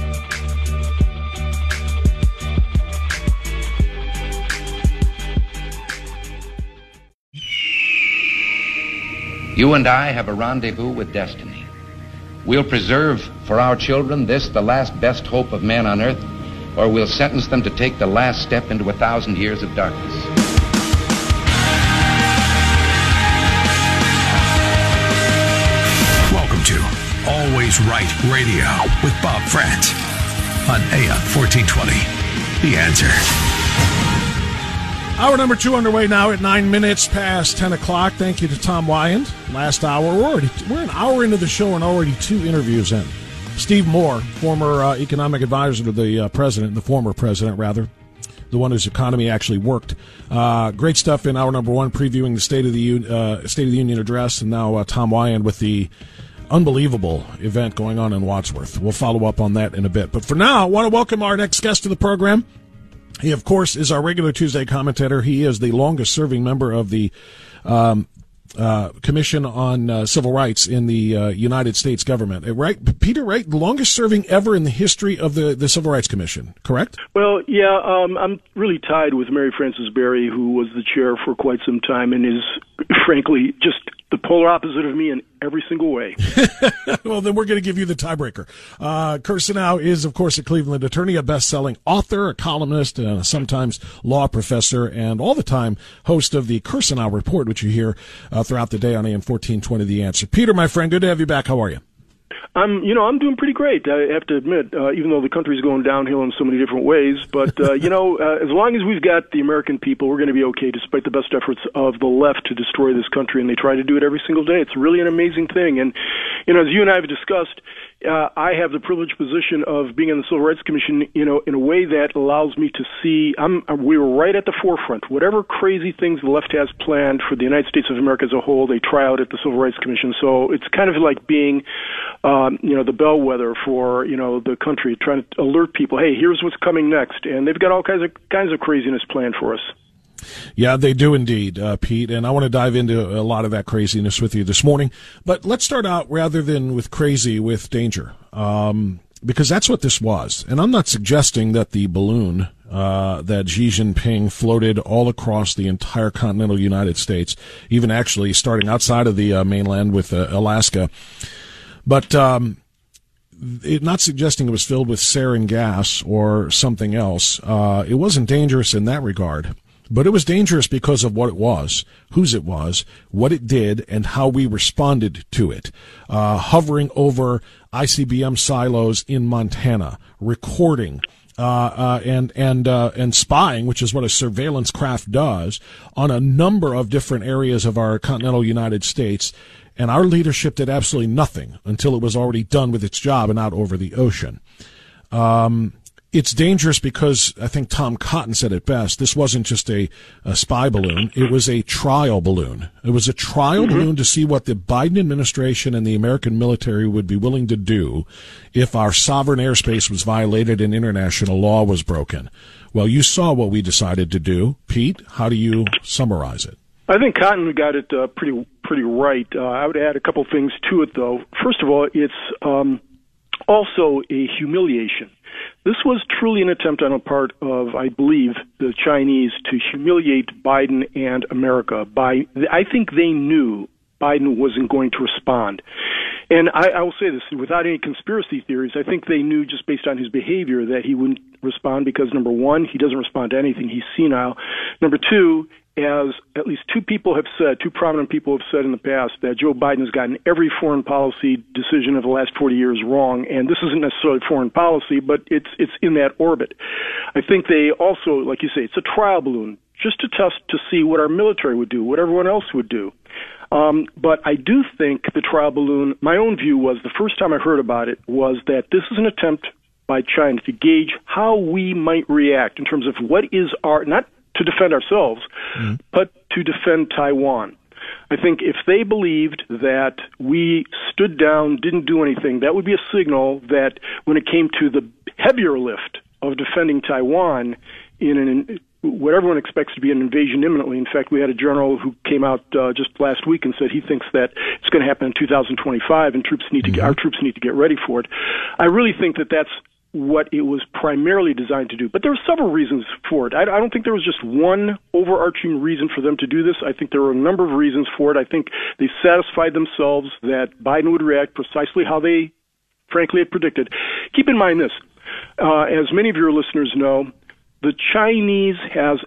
You and I have a rendezvous with destiny. We'll preserve for our children this, the last best hope of man on earth, or we'll sentence them to take the last step into 1,000 years of darkness. Welcome to Always Right Radio with Bob Frantz on AM 1420. The Answer. Hour number 2 underway now at 9 minutes past 10 o'clock. Thank you to Tom Wyand. Last hour, we're an hour into the show and already 2 interviews in. Steve Moore, former economic advisor to the president, the former president, rather, the one whose economy actually worked. Great stuff in hour number 1, previewing the State of the Union address, and now Tom Wyand with the unbelievable event going on in Wadsworth. We'll follow up on that in a bit. But for now, I want to welcome our next guest to the program. He, of course, is our regular Tuesday commentator. He is the longest-serving member of the Commission on Civil Rights in the United States government. Right, Peter, right? The longest-serving ever in the history of the Civil Rights Commission, correct? Well, yeah, I'm really tied with Mary Frances Berry, who was the chair for quite some time and is, frankly, just the polar opposite of me in every single way. Well, then we're going to give you the tiebreaker. Curacao is, of course, a Cleveland attorney, a best-selling author, a columnist, and sometimes law professor, and all the time host of the Curacao Report, which you hear throughout the day on AM 1420, The Answer. Peter, my friend, good to have you back. How are you? I'm doing pretty great. I have to admit, even though the country's going downhill in so many different ways. But, as long as we've got the American people, we're going to be okay, despite the best efforts of the left to destroy this country. And they try to do it every single day. It's really an amazing thing. And, as you and I have discussed, I have the privileged position of being on the Civil Rights Commission, in a way that allows me to see, we were right at the forefront. Whatever crazy things the left has planned for the United States of America as a whole, they try out at the Civil Rights Commission. So it's kind of like being, the bellwether for, the country, trying to alert people, hey, here's what's coming next. And they've got all kinds of craziness planned for us. Yeah, they do indeed, Pete, and I want to dive into a lot of that craziness with you this morning. But let's start out, rather than with crazy, with danger, because that's what this was. And I'm not suggesting that the balloon that Xi Jinping floated all across the entire continental United States, even actually starting outside of the mainland with Alaska, but not suggesting it was filled with sarin gas or something else. It wasn't dangerous in that regard. But it was dangerous because of what it was, whose it was, what it did, and how we responded to it. Hovering over ICBM silos in Montana, recording, and spying, which is what a surveillance craft does, on a number of different areas of our continental United States. And our leadership did absolutely nothing until it was already done with its job and out over the ocean. It's dangerous because I think Tom Cotton said it best. This wasn't just a spy balloon. It was a trial balloon. It was a trial balloon to see what the Biden administration and the American military would be willing to do if our sovereign airspace was violated and international law was broken. Well, you saw what we decided to do. Pete, how do you summarize it? I think Cotton got it pretty right. I would add a couple things to it, though. First of all, it's also a humiliation. This was truly an attempt on the part of, I believe, the Chinese to humiliate Biden and America. I think they knew Biden wasn't going to respond. And I will say this, without any conspiracy theories, I think they knew just based on his behavior that he wouldn't respond because, number one, he doesn't respond to anything. He's senile. Number two, as at least two prominent people have said in the past, that Joe Biden has gotten every foreign policy decision of the last 40 years wrong, and this isn't necessarily foreign policy, but it's in that orbit. I think they also, like you say, it's a trial balloon, just to test to see what our military would do, what everyone else would do. But I do think the trial balloon, my own view was, the first time I heard about it, was that this is an attempt by China to gauge how we might react in terms of what is our, not to defend ourselves, but to defend Taiwan. I think if they believed that we stood down, didn't do anything, that would be a signal that when it came to the heavier lift of defending Taiwan in what everyone expects to be an invasion imminently. In fact, we had a general who came out just last week and said he thinks that it's going to happen in 2025, and our troops need to get ready for it. I really think that that's what it was primarily designed to do. But there were several reasons for it. I don't think there was just one overarching reason for them to do this. I think there were a number of reasons for it. I think they satisfied themselves that Biden would react precisely how they, frankly, had predicted. Keep in mind this. As many of your listeners know, the Chinese have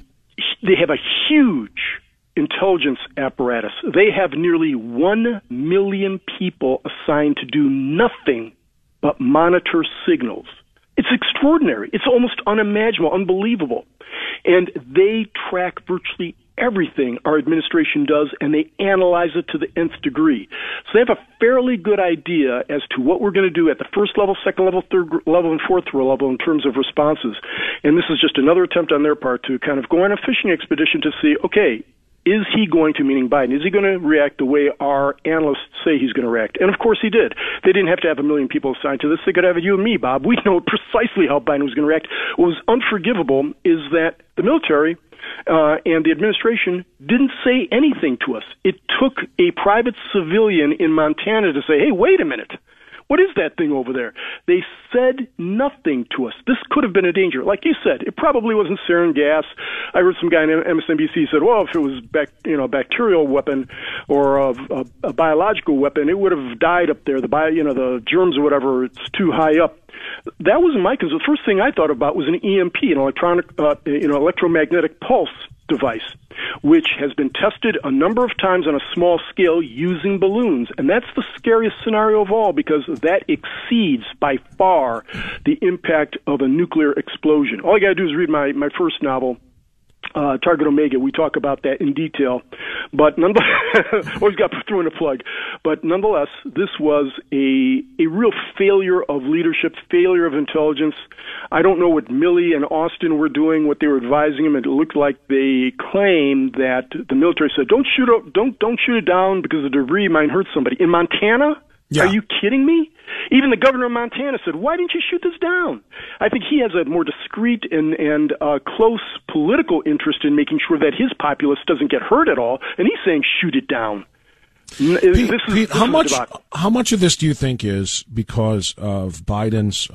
a huge intelligence apparatus. They have nearly 1 million people assigned to do nothing but monitor signals. It's extraordinary. It's almost unimaginable, unbelievable. And they track virtually everything our administration does, and they analyze it to the nth degree. So they have a fairly good idea as to what we're going to do at the first level, second level, third level, and fourth level in terms of responses. And this is just another attempt on their part to kind of go on a fishing expedition to see, okay, is he going to, meaning Biden, is he going to react the way our analysts say he's going to react? And of course he did. They didn't have to have 1 million people assigned to this. They could have you and me, Bob. We know precisely how Biden was going to react. What was unforgivable is that the military and the administration didn't say anything to us. It took a private civilian in Montana to say, hey, wait a minute. What is that thing over there? They said nothing to us. This could have been a danger. Like you said, it probably wasn't sarin gas. I heard some guy on MSNBC said, well, if it was a bacterial weapon or a biological weapon, it would have died up there. The germs or whatever, it's too high up. That wasn't my concern. The first thing I thought about was an EMP, an electromagnetic pulse device, which has been tested a number of times on a small scale using balloons. And that's the scariest scenario of all, because that exceeds by far the impact of a nuclear explosion. All you got to do is read my first novel, Target Omega. We talk about that in detail, but nonetheless, always got to throw in a plug. But nonetheless, this was a real failure of leadership, failure of intelligence. I don't know what Milley and Austin were doing, what they were advising him. It looked like they claimed that the military said, "Don't shoot it down because the debris might hurt somebody." In Montana. Yeah. Are you kidding me? Even the governor of Montana said, why didn't you shoot this down? I think he has a more discreet and close political interest in making sure that his populace doesn't get hurt at all, and he's saying shoot it down. Pete, how much of this do you think is because of Biden's,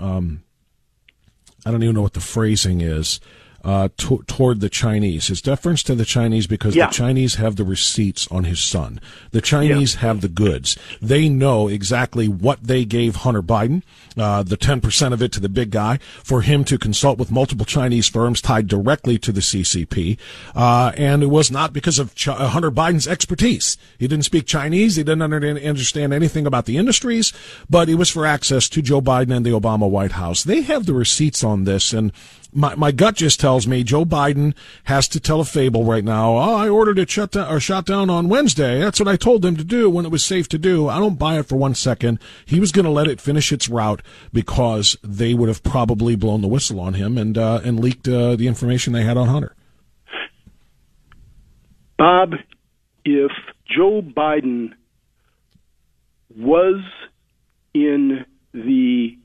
I don't even know what the phrasing is, toward the Chinese, his deference to the Chinese, because the Chinese have the receipts on his son. The Chinese have the goods. They know exactly what they gave Hunter Biden, the 10% of it to the big guy, for him to consult with multiple Chinese firms tied directly to the CCP. And it was not because of Hunter Biden's expertise. He didn't speak Chinese. He didn't understand anything about the industries, but it was for access to Joe Biden and the Obama White House. They have the receipts on this, and My gut just tells me Joe Biden has to tell a fable right now. Oh, I ordered it shot down on Wednesday. That's what I told them to do when it was safe to do. I don't buy it for 1 second. He was going to let it finish its route because they would have probably blown the whistle on him and leaked the information they had on Hunter. Bob, if Joe Biden was in the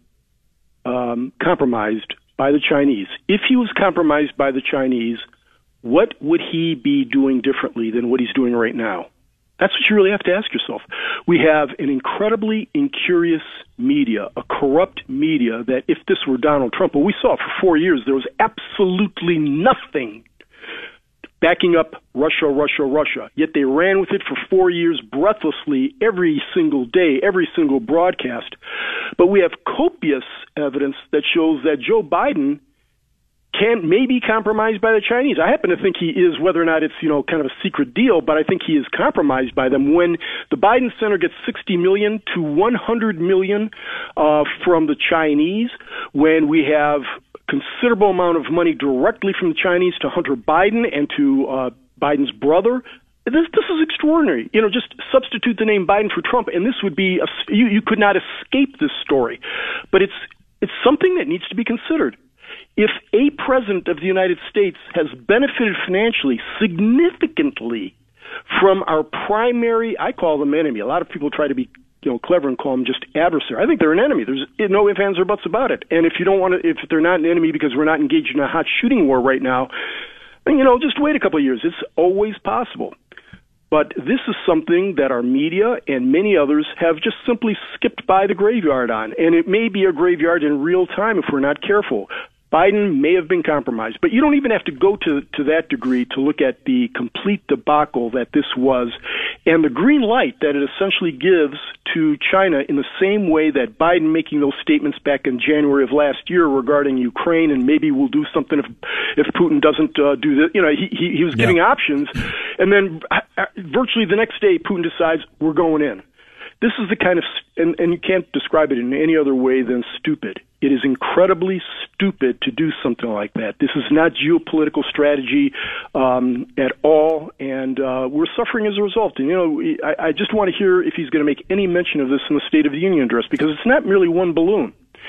compromised by the Chinese, if he was compromised by the Chinese, what would he be doing differently than what he's doing right now? That's what you really have to ask yourself. We have an incredibly incurious media, a corrupt media that if this were Donald Trump, well, we saw for 4 years there was absolutely nothing backing up Russia, Russia, Russia. Yet they ran with it for 4 years breathlessly every single day, every single broadcast. But we have copious evidence that shows that Joe Biden may be compromised by the Chinese. I happen to think he is, whether or not it's, kind of a secret deal, but I think he is compromised by them. When the Biden Center gets $60 million to $100 million from the Chinese, when we have considerable amount of money directly from the Chinese to Hunter Biden and to Biden's brother. This is extraordinary. Just substitute the name Biden for Trump, and this would be you could not escape this story. But it's something that needs to be considered. If a president of the United States has benefited financially significantly from our primary, I call them enemy. A lot of people try to be clever and call them just adversary. I think they're an enemy. There's no ifs, ands, or buts about it. And if you don't want to, if they're not an enemy because we're not engaged in a hot shooting war right now, then, just wait a couple of years. It's always possible. But this is something that our media and many others have just simply skipped by the graveyard on. And it may be a graveyard in real time if we're not careful. Biden may have been compromised, but you don't even have to go to that degree to look at the complete debacle that this was and the green light that it essentially gives to China in the same way that Biden making those statements back in January of last year regarding Ukraine and maybe we'll do something if Putin doesn't do this. He was giving options, and then virtually the next day Putin decides we're going in. This is the kind of, and you can't describe it in any other way than stupid. It is incredibly stupid to do something like that. This is not geopolitical strategy at all, and we're suffering as a result. And, I just want to hear if he's going to make any mention of this in the State of the Union address, because it's not merely one balloon.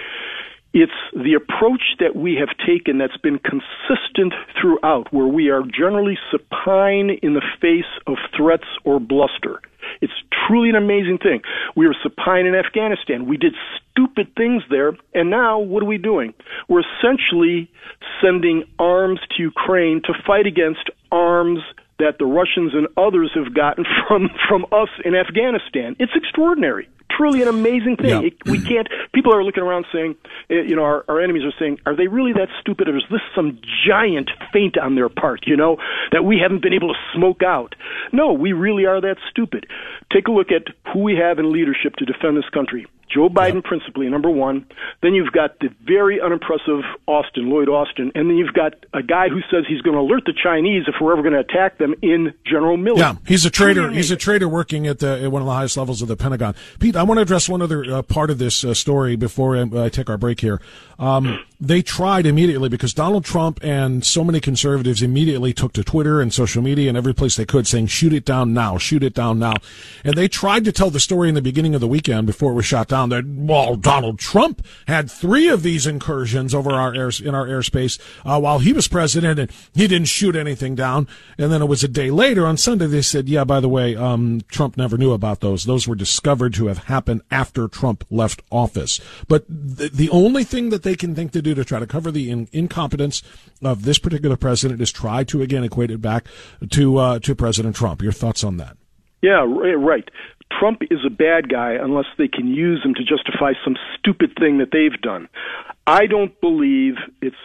It's the approach that we have taken that's been consistent throughout, where we are generally supine in the face of threats or bluster. It's truly an amazing thing. We were supine in Afghanistan. We did stupid things there, and now what are we doing? We're essentially sending arms to Ukraine to fight against arms that the Russians and others have gotten from us in Afghanistan. It's extraordinary. Truly an amazing thing. Yeah. People are looking around saying, our enemies are saying, are they really that stupid, or is this some giant feint on their part, that we haven't been able to smoke out? No, we really are that stupid. Take a look at who we have in leadership to defend this country. Joe Biden, principally, number one. Then you've got the very unimpressive Lloyd Austin. And then you've got a guy who says he's going to alert the Chinese if we're ever going to attack them in General Milley. Yeah, he's a traitor. He's a traitor working at one of the highest levels of the Pentagon. Pete, I want to address one other part of this story before I take our break here. They tried immediately, because Donald Trump and so many conservatives immediately took to Twitter and social media and every place they could saying, shoot it down now, shoot it down now. And they tried to tell the story in the beginning of the weekend before it was shot down that, well, Donald Trump had 3 of these incursions over in our airspace while he was president, and he didn't shoot anything down. And then it was a day later on Sunday they said, yeah, by the way, Trump never knew about those. Those were discovered to have happened after Trump left office. But the only thing that they can think to do to try to cover the incompetence of this particular president is try to again equate it back to President Trump. Your thoughts on that? Yeah, right. Trump is a bad guy unless they can use him to justify some stupid thing that they've done. I don't believe it's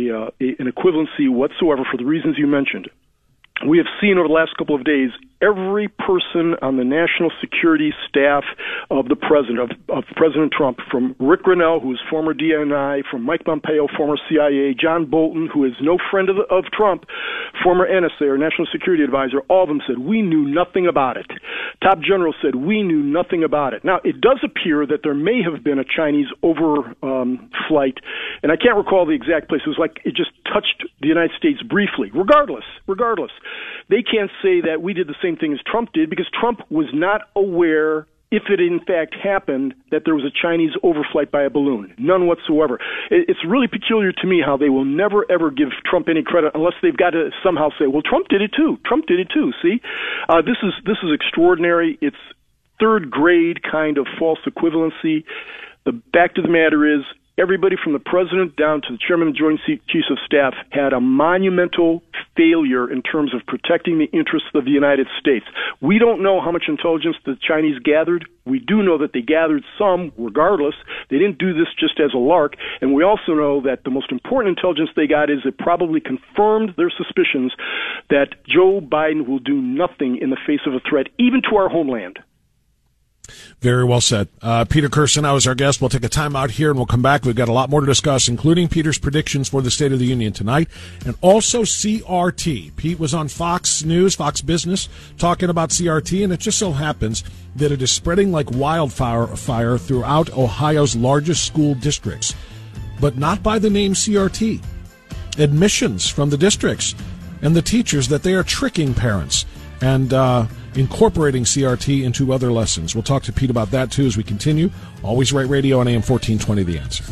an equivalency whatsoever for the reasons you mentioned. We have seen over the last couple of days every person on the national security staff of the president, of President Trump, from Rick Grenell, who is former DNI, from Mike Pompeo, former CIA, John Bolton, who is no friend of Trump, former NSA or National Security Advisor, all of them said, we knew nothing about it. top general said, we knew nothing about it. Now, it does appear that there may have been a Chinese flight, and I can't recall the exact place. It was like it just touched the United States briefly. Regardless, they can't say that we did the same thing as Trump did, because Trump was not aware, if it in fact happened, that there was a Chinese overflight by a balloon. None whatsoever. It's really peculiar to me how they will never, ever give Trump any credit unless they've got to somehow say, well, Trump did it too. See? This is extraordinary. It's third grade kind of false equivalency. The fact of the matter is, everybody from the president down to the chairman of the Joint Chiefs of Staff had a monumental failure in terms of protecting the interests of the United States. We don't know how much intelligence the Chinese gathered. We do know that they gathered some, regardless. They didn't do this just as a lark. And we also know that the most important intelligence they got is it probably confirmed their suspicions that Joe Biden will do nothing in the face of a threat, even to our homeland. Very well said. Peter Kirsanow is our guest. We'll take a time out here and we'll come back. We've got a lot more to discuss, including Peter's predictions for the State of the Union tonight and also CRT. Pete was on Fox News, Fox Business, talking about CRT, and it just so happens that it is spreading like wildfire throughout Ohio's largest school districts, but not by the name CRT. Admissions from the districts and the teachers that they are tricking parents and incorporating CRT into other lessons. We'll talk to Pete about that, too, as we continue. Always Right Radio on AM 1420, The Answer.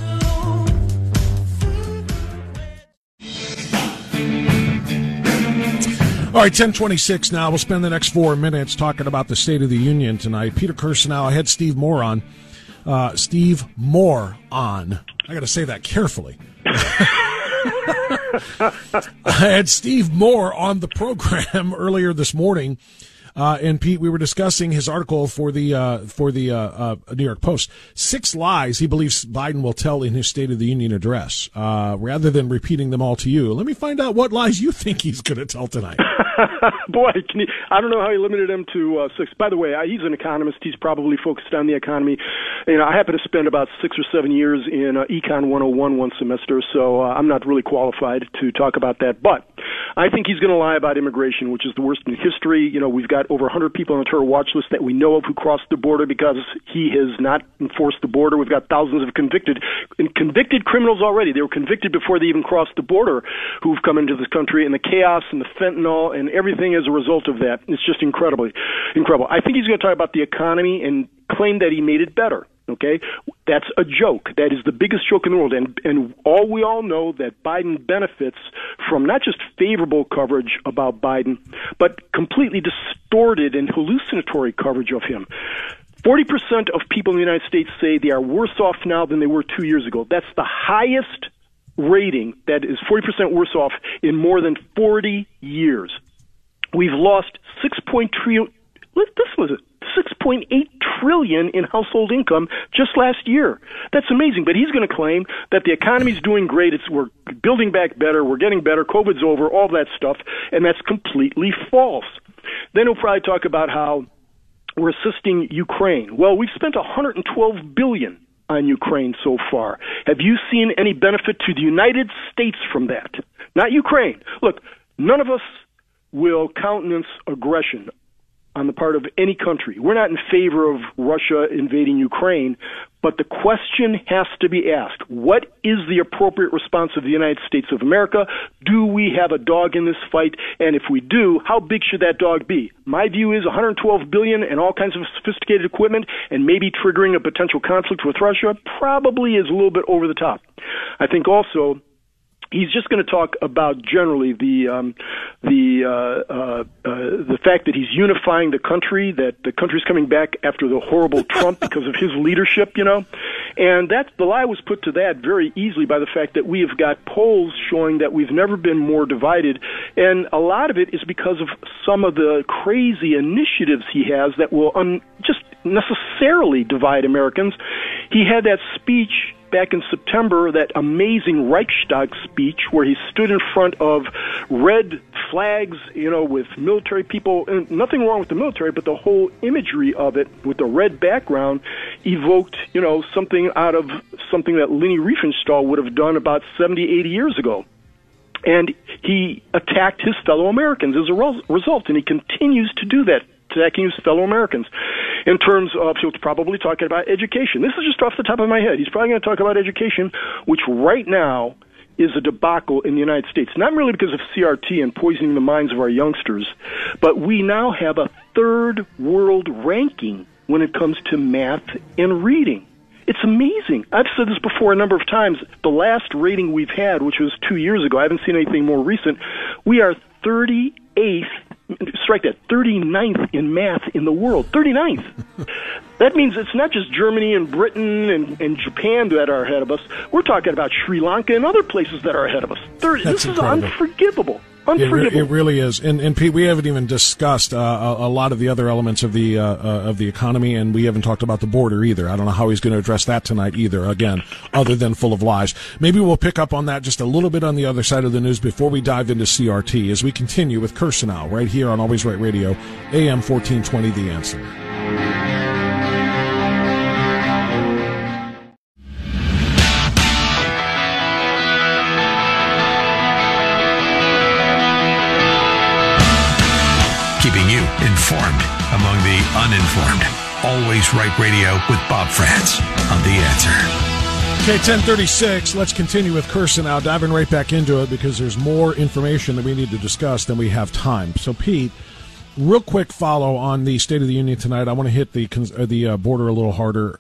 All right, 10:26 now. We'll spend the next 4 minutes talking about the State of the Union tonight. Peter Kirsanow, I had Steve Moore on. I got to say that carefully. I had Steve Moore on the program earlier this morning, and Pete, we were discussing his article for the New York Post. 6 lies he believes Biden will tell in his State of the Union address. Rather than repeating them all to you, let me find out what lies you think he's going to tell tonight. Boy, I don't know how he limited him to 6. By the way, he's an economist. He's probably focused on the economy. I happen to spend about 6 or 7 years in Econ 101 one semester, so I'm not really qualified to talk about that. But I think he's going to lie about immigration, which is the worst in history. We've got over 100 people on the terror watch list that we know of who crossed the border because he has not enforced the border. We've got thousands of convicted criminals already. They were convicted before they even crossed the border who've come into this country, and the chaos and the fentanyl and everything as a result of that. It's just incredible. I think he's going to talk about the economy and claim that he made it better. Okay, that's a joke. That is the biggest joke in the world, and we all know that Biden benefits from not just favorable coverage about Biden, but completely distorted and hallucinatory coverage of him. 40% of people in the United States say they are worse off now than they were 2 years ago. That's the highest rating that is 40% worse off in more than 40 years. We've lost $6.8 trillion in household income just last year. That's amazing. But he's going to claim that the economy's doing great. We're building back better. We're getting better. COVID's over. All that stuff, and that's completely false. Then he'll probably talk about how we're assisting Ukraine. Well, we've spent $112 billion on Ukraine so far. Have you seen any benefit to the United States from that? Not Ukraine. Look, none of us will countenance aggression on the part of any country. We're not in favor of Russia invading Ukraine, but the question has to be asked. What is the appropriate response of the United States of America? Do we have a dog in this fight? And if we do, how big should that dog be? My view is $112 billion and all kinds of sophisticated equipment and maybe triggering a potential conflict with Russia probably is a little bit over the top. I think also he's just going to talk about generally the fact that he's unifying the country, that the country's coming back after the horrible Trump because of his leadership, and that's the lie was put to that very easily by the fact that we have got polls showing that we've never been more divided, and a lot of it is because of some of the crazy initiatives he has that will just necessarily divide Americans. He had that speech back in September, that amazing Reichstag speech where he stood in front of red flags, with military people. And nothing wrong with the military, but the whole imagery of it with the red background evoked, something out of something that Leni Riefenstahl would have done about 70, 80 years ago. And he attacked his fellow Americans as a result, and he continues to do that attacking his fellow Americans. In terms of, he'll probably talking about education. This is just off the top of my head. He's probably going to talk about education, which right now is a debacle in the United States, not merely because of CRT and poisoning the minds of our youngsters, but we now have a third world ranking when it comes to math and reading. It's amazing. I've said this before a number of times. The last rating we've had, which was 2 years ago, I haven't seen anything more recent, we are 38th, strike that, 39th in math in the world. 39th. That means it's not just Germany and Britain and Japan that are ahead of us. We're talking about Sri Lanka and other places that are ahead of us. This is unforgivable. It really is. And Pete, we haven't even discussed a lot of the other elements of the economy, and we haven't talked about the border either. I don't know how he's going to address that tonight either, again, other than full of lies. Maybe we'll pick up on that just a little bit on the other side of the news before we dive into CRT as we continue with Kirsanow right here on Always Right Radio, AM 1420, The Answer. Keeping you informed among the uninformed. Always Right Radio with Bob Frantz on The Answer. Okay, 10:36. Let's continue with Kirsanow, diving right back into it because there's more information that we need to discuss than we have time. So, Pete, real quick follow on the State of the Union tonight. I want to hit the border a little harder.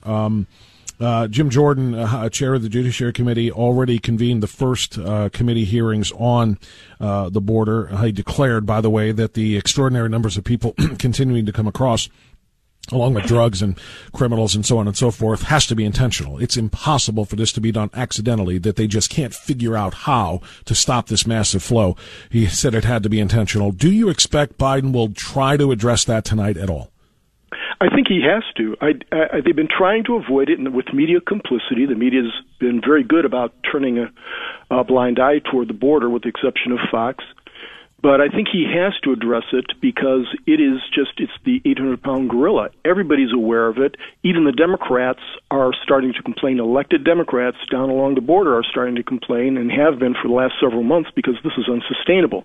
Jim Jordan, chair of the Judiciary Committee, already convened the first committee hearings on the border. He declared, by the way, that the extraordinary numbers of people continuing to come across, along with drugs and criminals and so on and so forth, has to be intentional. It's impossible for this to be done accidentally, that they just can't figure out how to stop this massive flow. He said it had to be intentional. Do you expect Biden will try to address that tonight at all? I think he has to. They've been trying to avoid it with media complicity. The media's been very good about turning a blind eye toward the border, with the exception of Fox. But I think he has to address it because it's the 800-pound gorilla. Everybody's aware of it. Even the Democrats are starting to complain. Elected Democrats down along the border are starting to complain and have been for the last several months because this is unsustainable.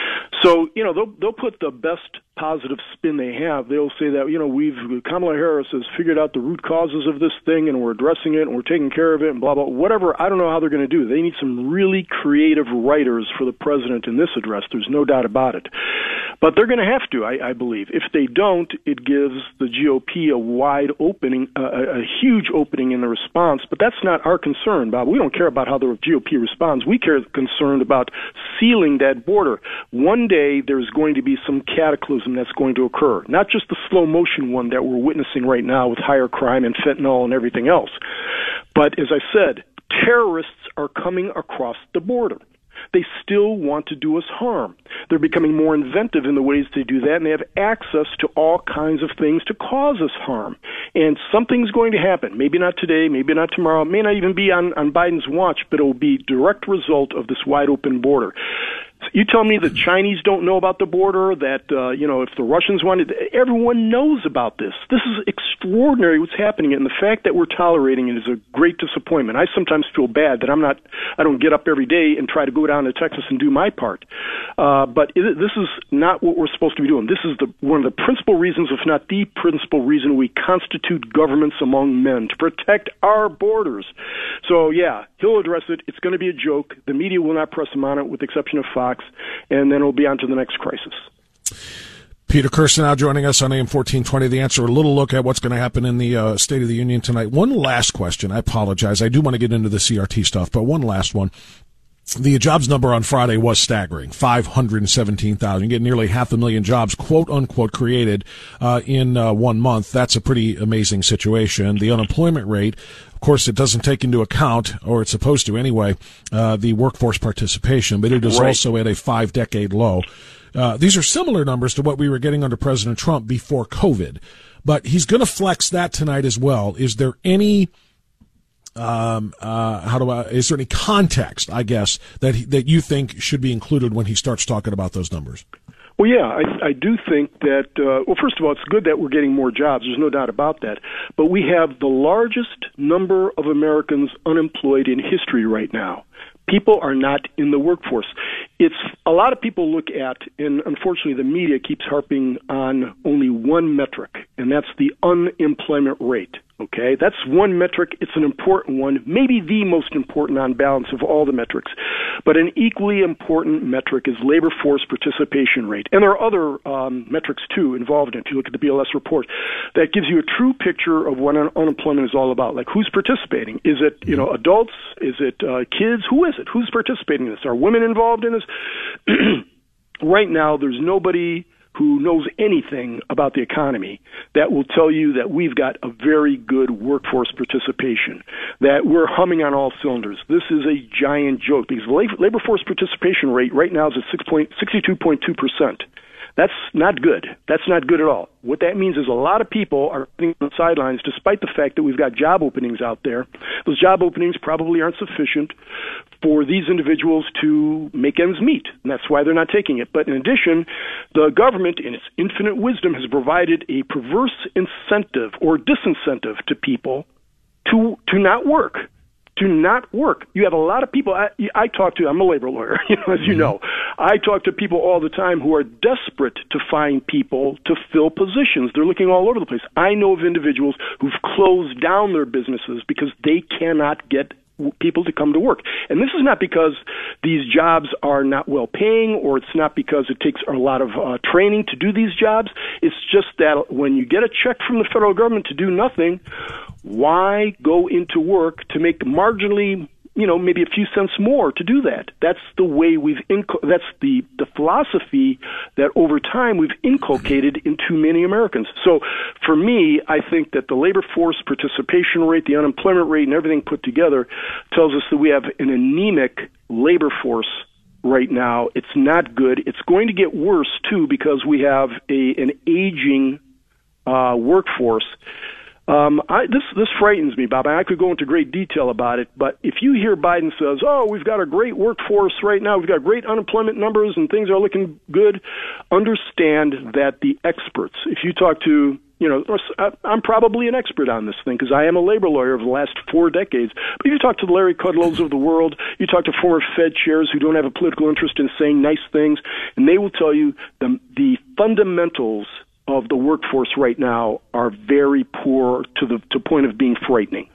So, they'll put the best positive spin they have. They'll say that, Kamala Harris has figured out the root causes of this thing and we're addressing it and we're taking care of it and blah, blah, whatever. I don't know how they're going to do. They need some really creative writers for the president in this address. There's no doubt about it. But they're going to have to, I believe. If they don't, it gives the GOP a wide opening, a huge opening in the response. But that's not our concern, Bob. We don't care about how the GOP responds. We care concerned about sealing that border. One day there's going to be some cataclysm that's going to occur, not just the slow motion one that we're witnessing right now with higher crime and fentanyl and everything else. But as I said, terrorists are coming across the border. They still want to do us harm. They're becoming more inventive in the ways they do that, and they have access to all kinds of things to cause us harm. And something's going to happen. Maybe not today, maybe not tomorrow. It may not even be on Biden's watch, but it will be a direct result of this wide-open border. You tell me the Chinese don't know about the border, that, if the Russians wanted, everyone knows about this. This is extraordinary what's happening, and the fact that we're tolerating it is a great disappointment. I sometimes feel bad that I don't get up every day and try to go down to Texas and do my part. But this is not what we're supposed to be doing. This is one of the principal reasons, if not the principal reason, we constitute governments among men, to protect our borders. So, yeah, he'll address it. It's going to be a joke. The media will not press him on it, with the exception of Fox. And then we'll be on to the next crisis. Peter Kirsanow joining us on AM 1420. The Answer, a little look at what's going to happen in the State of the Union tonight. One last question. I apologize. I do want to get into the CRT stuff, but one last one. The jobs number on Friday was staggering, 517,000. You get nearly 500,000 jobs, quote unquote, created in 1 month. That's a pretty amazing situation. The unemployment rate, of course, it doesn't take into account, or it's supposed to anyway, the workforce participation, but it is also at a 5-decade low. These are similar numbers to what we were getting under President Trump before COVID, but he's going to flex that tonight as well. Is there any is there any context, I guess, that you think should be included when he starts talking about those numbers? Well, yeah, I do think that, first of all, it's good that we're getting more jobs. There's no doubt about that. But we have the largest number of Americans unemployed in history right now. People are not in the workforce. It's a lot of people look at, and unfortunately the media keeps harping on only one metric, and that's the unemployment rate. Okay, that's one metric. It's an important one, maybe the most important on balance of all the metrics. But an equally important metric is labor force participation rate. And there are other metrics, too, involved in it. If you look at the BLS report, that gives you a true picture of what unemployment is all about. Like, who's participating? Is it, adults? Is it kids? Who is it? Who's participating in this? Are women involved in this? Right now, there's nobody who knows anything about the economy that will tell you that we've got a very good workforce participation, that we're humming on all cylinders. This is a giant joke because the labor force participation rate right now is at 62.2%. That's not good. That's not good at all. What that means is a lot of people are sitting on the sidelines despite the fact that we've got job openings out there. Those job openings probably aren't sufficient for these individuals to make ends meet, and that's why they're not taking it. But in addition, the government, in its infinite wisdom, has provided a perverse incentive or disincentive to people to not work. Do not work. You have a lot of people I talk to. I'm a labor lawyer, as you know. I talk to people all the time who are desperate to find people to fill positions. They're looking all over the place. I know of individuals who've closed down their businesses because they cannot get people to come to work. And this is not because these jobs are not well paying, or it's not because it takes a lot of training to do these jobs. It's just that when you get a check from the federal government to do nothing, why go into work to make marginally, maybe a few cents more to do that? That's the way that's the philosophy that over time we've inculcated into many Americans. So for me, I think that the labor force participation rate, the unemployment rate, and everything put together tells us that we have an anemic labor force right now. It's not good. It's going to get worse, too, because we have an aging workforce. This frightens me, Bob. I could go into great detail about it, but if you hear Biden says, we've got a great workforce right now, we've got great unemployment numbers and things are looking good, understand that the experts, if you talk to, I'm probably an expert on this thing because I am a labor lawyer over the last 4 decades, but if you talk to the Larry Kudlows of the world, you talk to former Fed chairs who don't have a political interest in saying nice things, and they will tell you the fundamentals of the workforce right now are very poor to the point of being frightening.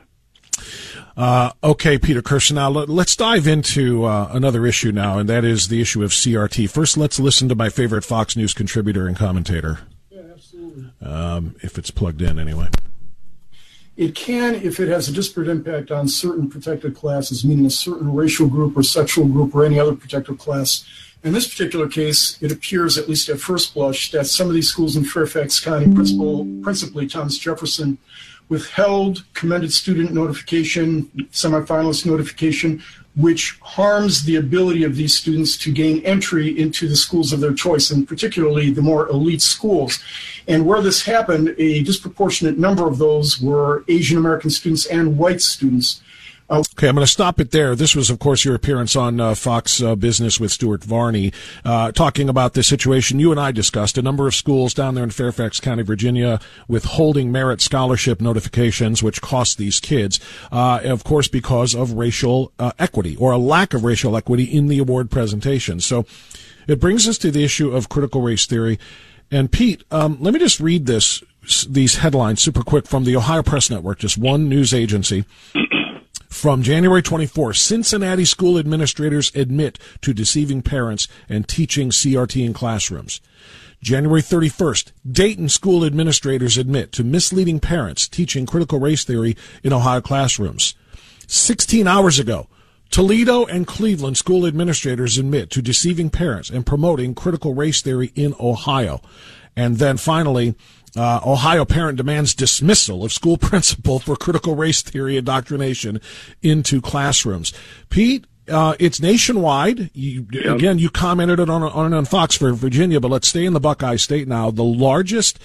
Okay, Peter Kirsten, now let's dive into another issue now, and that is the issue of CRT. First, let's listen to my favorite Fox News contributor and commentator. Yeah, absolutely. If it's plugged in anyway. It can if it has a disparate impact on certain protected classes, meaning a certain racial group or sexual group or any other protected class. In this particular case, it appears, at least at first blush, that some of these schools in Fairfax County, principally Thomas Jefferson, withheld commended student notification, semifinalist notification, which harms the ability of these students to gain entry into the schools of their choice, and particularly the more elite schools. And where this happened, a disproportionate number of those were Asian American students and white students. Okay, I'm going to stop it there. This was, of course, your appearance on Fox Business with Stuart Varney, talking about this situation you and I discussed. A number of schools down there in Fairfax County, Virginia, withholding merit scholarship notifications, which cost these kids, of course, because of racial equity or a lack of racial equity in the award presentation. So it brings us to the issue of critical race theory. And Pete, let me just read these headlines super quick from the Ohio Press Network, just one news agency. From January 24, Cincinnati school administrators admit to deceiving parents and teaching CRT in classrooms. January 31st, Dayton school administrators admit to misleading parents teaching critical race theory in Ohio classrooms. 16 hours ago, Toledo and Cleveland school administrators admit to deceiving parents and promoting critical race theory in Ohio. And then finally, Ohio parent demands dismissal of school principal for critical race theory indoctrination into classrooms. Pete, it's nationwide. Again, you commented on Fox for Virginia, but let's stay in the Buckeye State now. The largest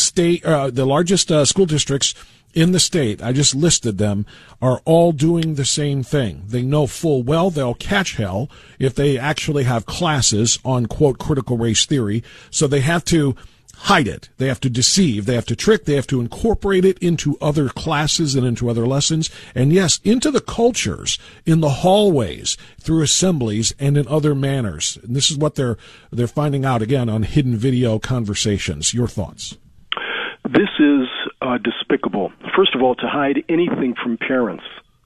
school districts in the state, I just listed them, are all doing the same thing. They know full well they'll catch hell if they actually have classes on, quote, critical race theory. So they have to hide it. They have to deceive. They have to trick. They have to incorporate it into other classes and into other lessons. And yes, into the cultures, in the hallways, through assemblies, and in other manners. And this is what they're finding out, again, on Hidden Video Conversations. Your thoughts? This is despicable. First of all, to hide anything from parents.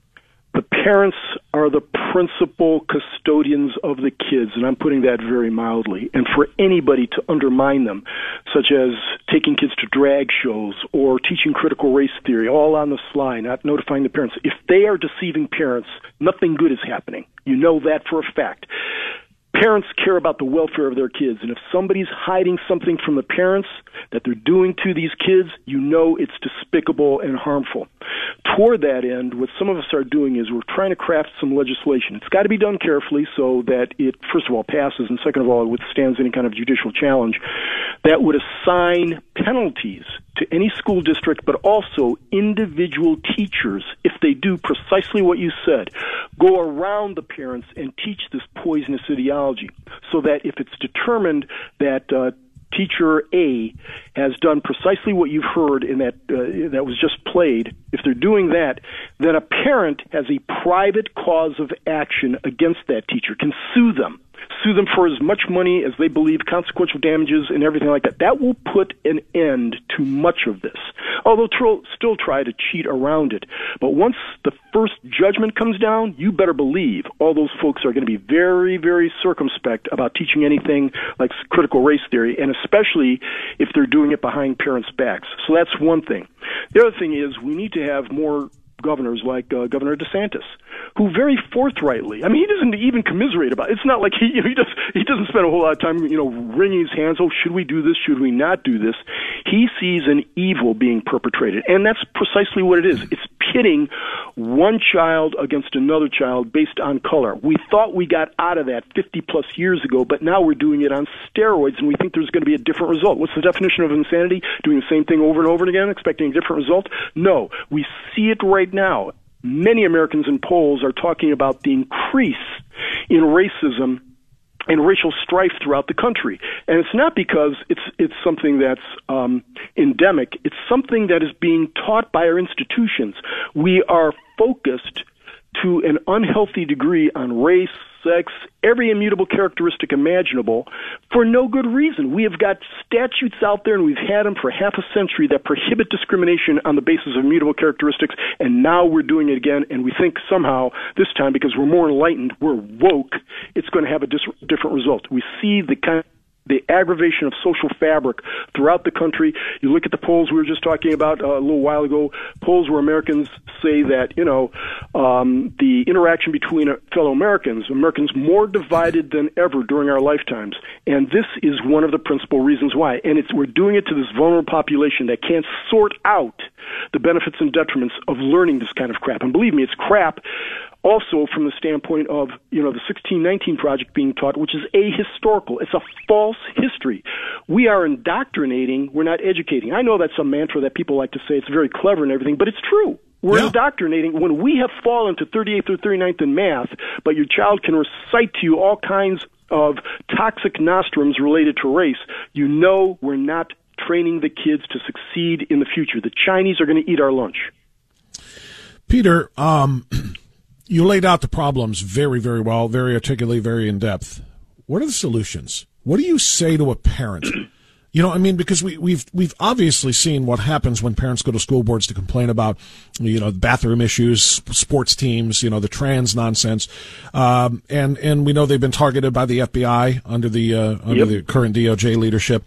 The parents are the principal custodians of the kids, and I'm putting that very mildly. And for anybody to undermine them, such as taking kids to drag shows or teaching critical race theory, all on the sly, not notifying the parents, if they are deceiving parents, nothing good is happening. You know that for a fact. Parents care about the welfare of their kids, and if somebody's hiding something from the parents that they're doing to these kids, you know it's despicable and harmful. Toward that end, what some of us are doing is we're trying to craft some legislation. It's got to be done carefully so that it, first of all, passes, and second of all, it withstands any kind of judicial challenge, that would assign penalties to any school district, but also individual teachers, if they do precisely what you said, go around the parents and teach this poisonous ideology, so that if it's determined that teacher A has done precisely what you've heard in that was just played, if they're doing that, then a parent has a private cause of action against that teacher, can sue them for as much money as they believe, consequential damages and everything like that. That will put an end to much of this, although still try to cheat around it. But once the first judgment comes down, you better believe all those folks are going to be very, very circumspect about teaching anything like critical race theory, and especially if they're doing it behind parents' backs. So that's one thing. The other thing is we need to have more governors like Governor DeSantis, who very forthrightly, I mean, he doesn't even commiserate about it. It's not like he doesn't spend a whole lot of time, wringing his hands, oh, should we do this, should we not do this? He sees an evil being perpetrated, and that's precisely what it is. It's pitting one child against another child based on color. We thought we got out of that 50-plus years ago, but now we're doing it on steroids, and we think there's going to be a different result. What's the definition of insanity? Doing the same thing over and over again, expecting a different result? No. We see it right now. Many Americans in polls are talking about the increase in racism and racial strife throughout the country. And it's not because it's something that's endemic. It's something that is being taught by our institutions. We are focused to an unhealthy degree on race, sex, every immutable characteristic imaginable for no good reason. We have got statutes out there, and we've had them for half a century, that prohibit discrimination on the basis of immutable characteristics, and now we're doing it again, and we think somehow this time, because we're more enlightened, we're woke, it's going to have a different result. We see the aggravation of social fabric throughout the country. You look at the polls we were just talking about a little while ago, polls where Americans say that, the interaction between fellow Americans more divided than ever during our lifetimes. And this is one of the principal reasons why. And we're doing it to this vulnerable population that can't sort out the benefits and detriments of learning this kind of crap. And believe me, it's crap. Also, from the standpoint of, the 1619 Project being taught, which is ahistorical. It's a false history. We are indoctrinating, we're not educating. I know that's a mantra that people like to say. It's very clever and everything, but it's true. We're indoctrinating. When we have fallen to 38th or 39th in math, but your child can recite to you all kinds of toxic nostrums related to race, we're not training the kids to succeed in the future. The Chinese are going to eat our lunch. Peter, you laid out the problems very, very well, very articulately, very in depth. What are the solutions? What do you say to a parent? Because we've obviously seen what happens when parents go to school boards to complain about, bathroom issues, sports teams, the trans nonsense, and we know they've been targeted by the FBI under the current DOJ leadership.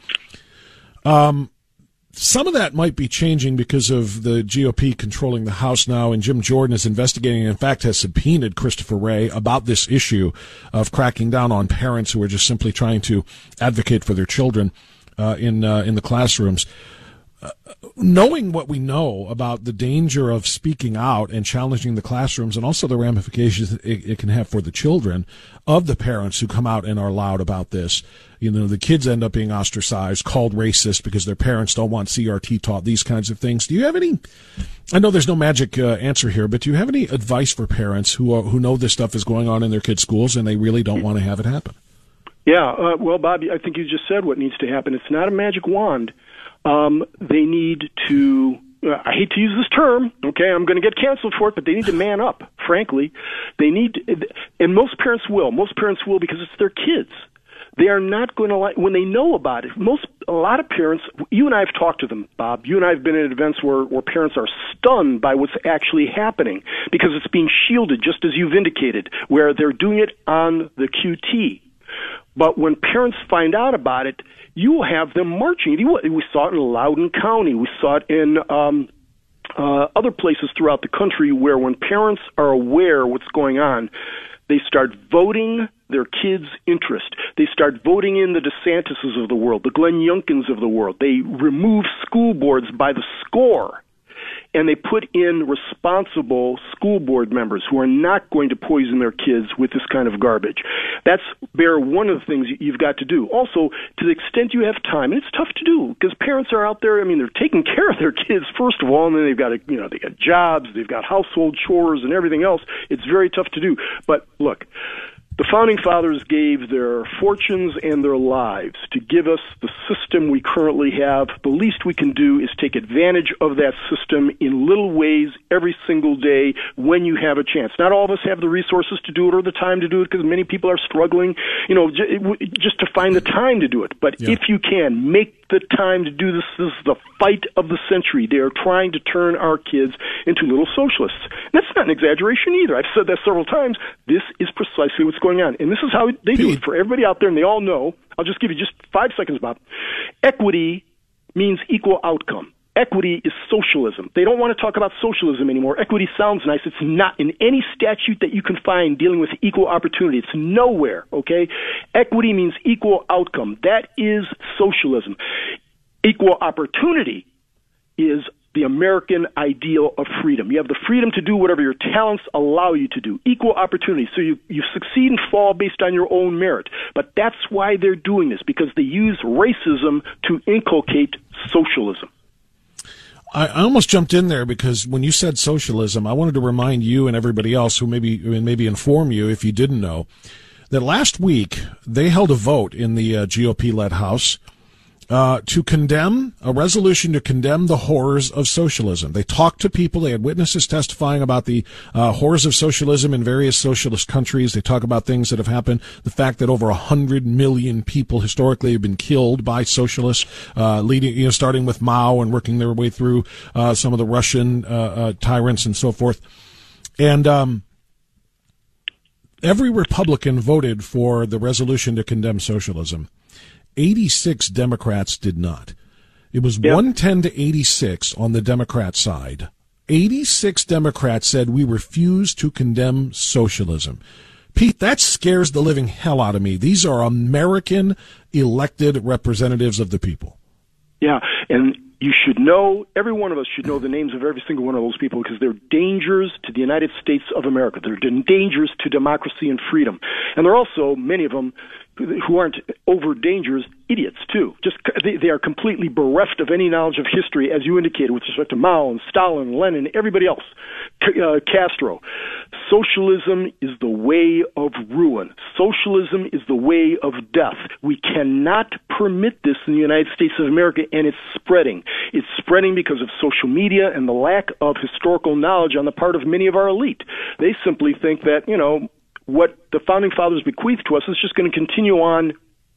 Some of that might be changing because of the GOP controlling the House now, and Jim Jordan is investigating and, in fact, has subpoenaed Christopher Wray about this issue of cracking down on parents who are just simply trying to advocate for their children in the classrooms. Knowing what we know about the danger of speaking out and challenging the classrooms, and also the ramifications it can have for the children of the parents who come out and are loud about this, the kids end up being ostracized, called racist because their parents don't want CRT taught, these kinds of things. Do you have any, I know there's no magic answer here, but do you have any advice for parents who know this stuff is going on in their kids' schools and they really don't want to have it happen? Yeah, well, Bob, I think you just said what needs to happen. It's not a magic wand. They need to, I hate to use this term, okay, I'm going to get canceled for it, but they need to man up, frankly. They need, and most parents will because it's their kids. They are not going to like, when they know about it, a lot of parents, you and I have talked to them, Bob. You and I have been at events where parents are stunned by what's actually happening because it's being shielded, just as you've indicated, where they're doing it on the QT. But when parents find out about it, you will have them marching. We saw it in Loudoun County. We saw it in other places throughout the country where when parents are aware what's going on, they start voting their kids' interest. They start voting in the DeSantises of the world, the Glenn Youngkins of the world. They remove school boards by the score. And they put in responsible school board members who are not going to poison their kids with this kind of garbage. That's one of the things you've got to do. Also, to the extent you have time, and it's tough to do because parents are out there. I mean, they're taking care of their kids first of all, and then they've got they got jobs, they've got household chores, and everything else. It's very tough to do. But look. The Founding Fathers gave their fortunes and their lives to give us the system we currently have. The least we can do is take advantage of that system in little ways every single day when you have a chance. Not all of us have the resources to do it or the time to do it because many people are struggling, just to find the time to do it. But if you can, make the time to do this. This is the fight of the century. They are trying to turn our kids into little socialists. And that's not an exaggeration either. I've said that several times. This is precisely what's going on. And this is how they do it for everybody out there, and they all know. I'll just give you just 5 seconds, Bob. Equity means equal outcome. Equity is socialism. They don't want to talk about socialism anymore. Equity sounds nice. It's not in any statute that you can find dealing with equal opportunity. It's nowhere, okay? Equity means equal outcome. That is socialism. Equal opportunity is the American ideal of freedom. You have the freedom to do whatever your talents allow you to do. Equal opportunity. So you succeed and fall based on your own merit. But that's why they're doing this, because they use racism to inculcate socialism. I almost jumped in there because when you said socialism, I wanted to remind you and everybody else who maybe inform you if you didn't know that last week they held a vote in the GOP-led House to condemn a resolution to condemn the horrors of socialism. They talked to people. They had witnesses testifying about the horrors of socialism in various socialist countries. They talk about things that have happened. The fact that over 100 million people historically have been killed by socialists, starting with Mao and working their way through some of the Russian tyrants and so forth. And every Republican voted for the resolution to condemn socialism. 86 Democrats did not. It was 110 to 86 on the Democrat side. 86 Democrats said we refuse to condemn socialism. Pete, that scares the living hell out of me. These are American elected representatives of the people. Yeah, and you should know, every one of us should know the names of every single one of those people because they're dangers to the United States of America. They're dangers to democracy and freedom. And they're also, many of them, who aren't over dangerous, idiots too. Just they are completely bereft of any knowledge of history, as you indicated, with respect to Mao and Stalin, Lenin, everybody else, Castro. Socialism is the way of ruin. Socialism is the way of death. We cannot permit this in the United States of America, and it's spreading. It's spreading because of social media and the lack of historical knowledge on the part of many of our elite. They simply think that, what the Founding Fathers bequeathed to us is just going to continue on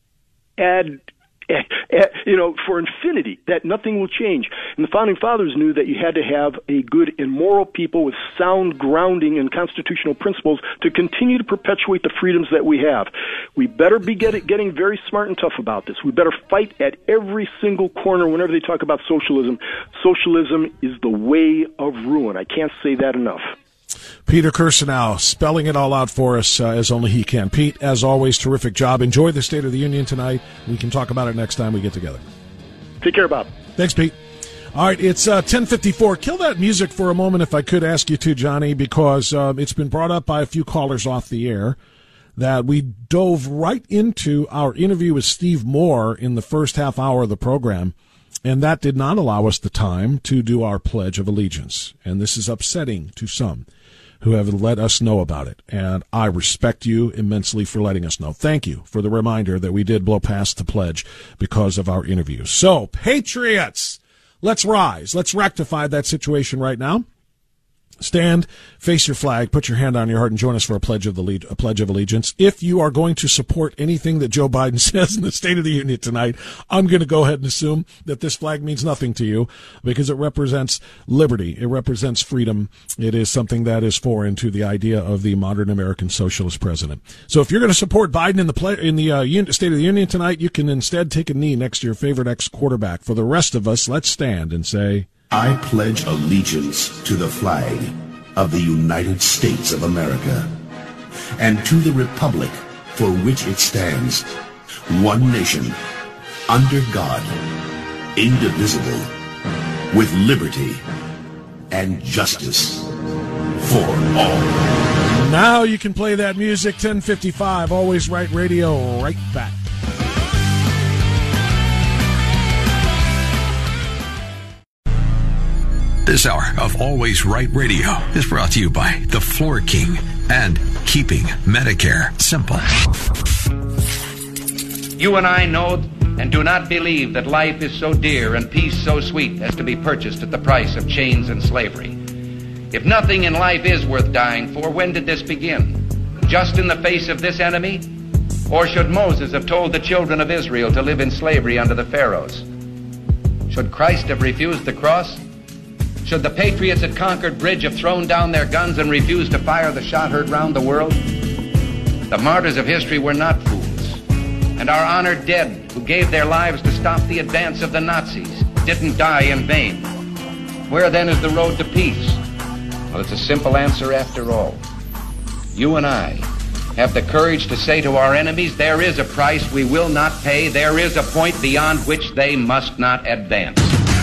for infinity, that nothing will change. And the Founding Fathers knew that you had to have a good and moral people with sound grounding in constitutional principles to continue to perpetuate the freedoms that we have. We better be getting very smart and tough about this. We better fight at every single corner whenever they talk about socialism. Socialism is the way of ruin. I can't say that enough. Peter Kirsanow, spelling it all out for us as only he can. Pete, as always, terrific job. Enjoy the State of the Union tonight. We can talk about it next time we get together. Take care, Bob. Thanks, Pete. All right, it's 10:54. Kill that music for a moment, if I could ask you to, Johnny, because it's been brought up by a few callers off the air that we dove right into our interview with Steve Moore in the first half hour of the program, and that did not allow us the time to do our Pledge of Allegiance, and this is upsetting to some. who have let us know about it. And I respect you immensely for letting us know. Thank you for the reminder that we did blow past the pledge because of our interview. So, Patriots, let's rise. Let's rectify that situation right now. Stand, face your flag, put your hand on your heart, and join us for a pledge of allegiance. If you are going to support anything that Joe Biden says in the State of the Union tonight, I'm going to go ahead and assume that this flag means nothing to you because it represents liberty. It represents freedom. It is something that is foreign to the idea of the modern American socialist president. So if you're going to support Biden in the State of the Union tonight, you can instead take a knee next to your favorite ex-quarterback. For the rest of us, let's stand and say, I pledge allegiance to the flag of the United States of America and to the republic for which it stands, one nation, under God, indivisible, with liberty and justice for all. Now you can play that music. 10:55, Always Right Radio, right back. This hour of Always Right Radio is brought to you by The Floor King and Keeping Medicare Simple. You and I know and do not believe that life is so dear and peace so sweet as to be purchased at the price of chains and slavery. If nothing in life is worth dying for, when did this begin? Just in the face of this enemy? Or should Moses have told the children of Israel to live in slavery under the Pharaohs? Should Christ have refused the cross? Should the patriots at Concord Bridge have thrown down their guns and refused to fire the shot heard round the world? The martyrs of history were not fools. And our honored dead, who gave their lives to stop the advance of the Nazis, didn't die in vain. Where then is the road to peace? Well, it's a simple answer after all. You and I have the courage to say to our enemies, there is a price we will not pay. There is a point beyond which they must not advance.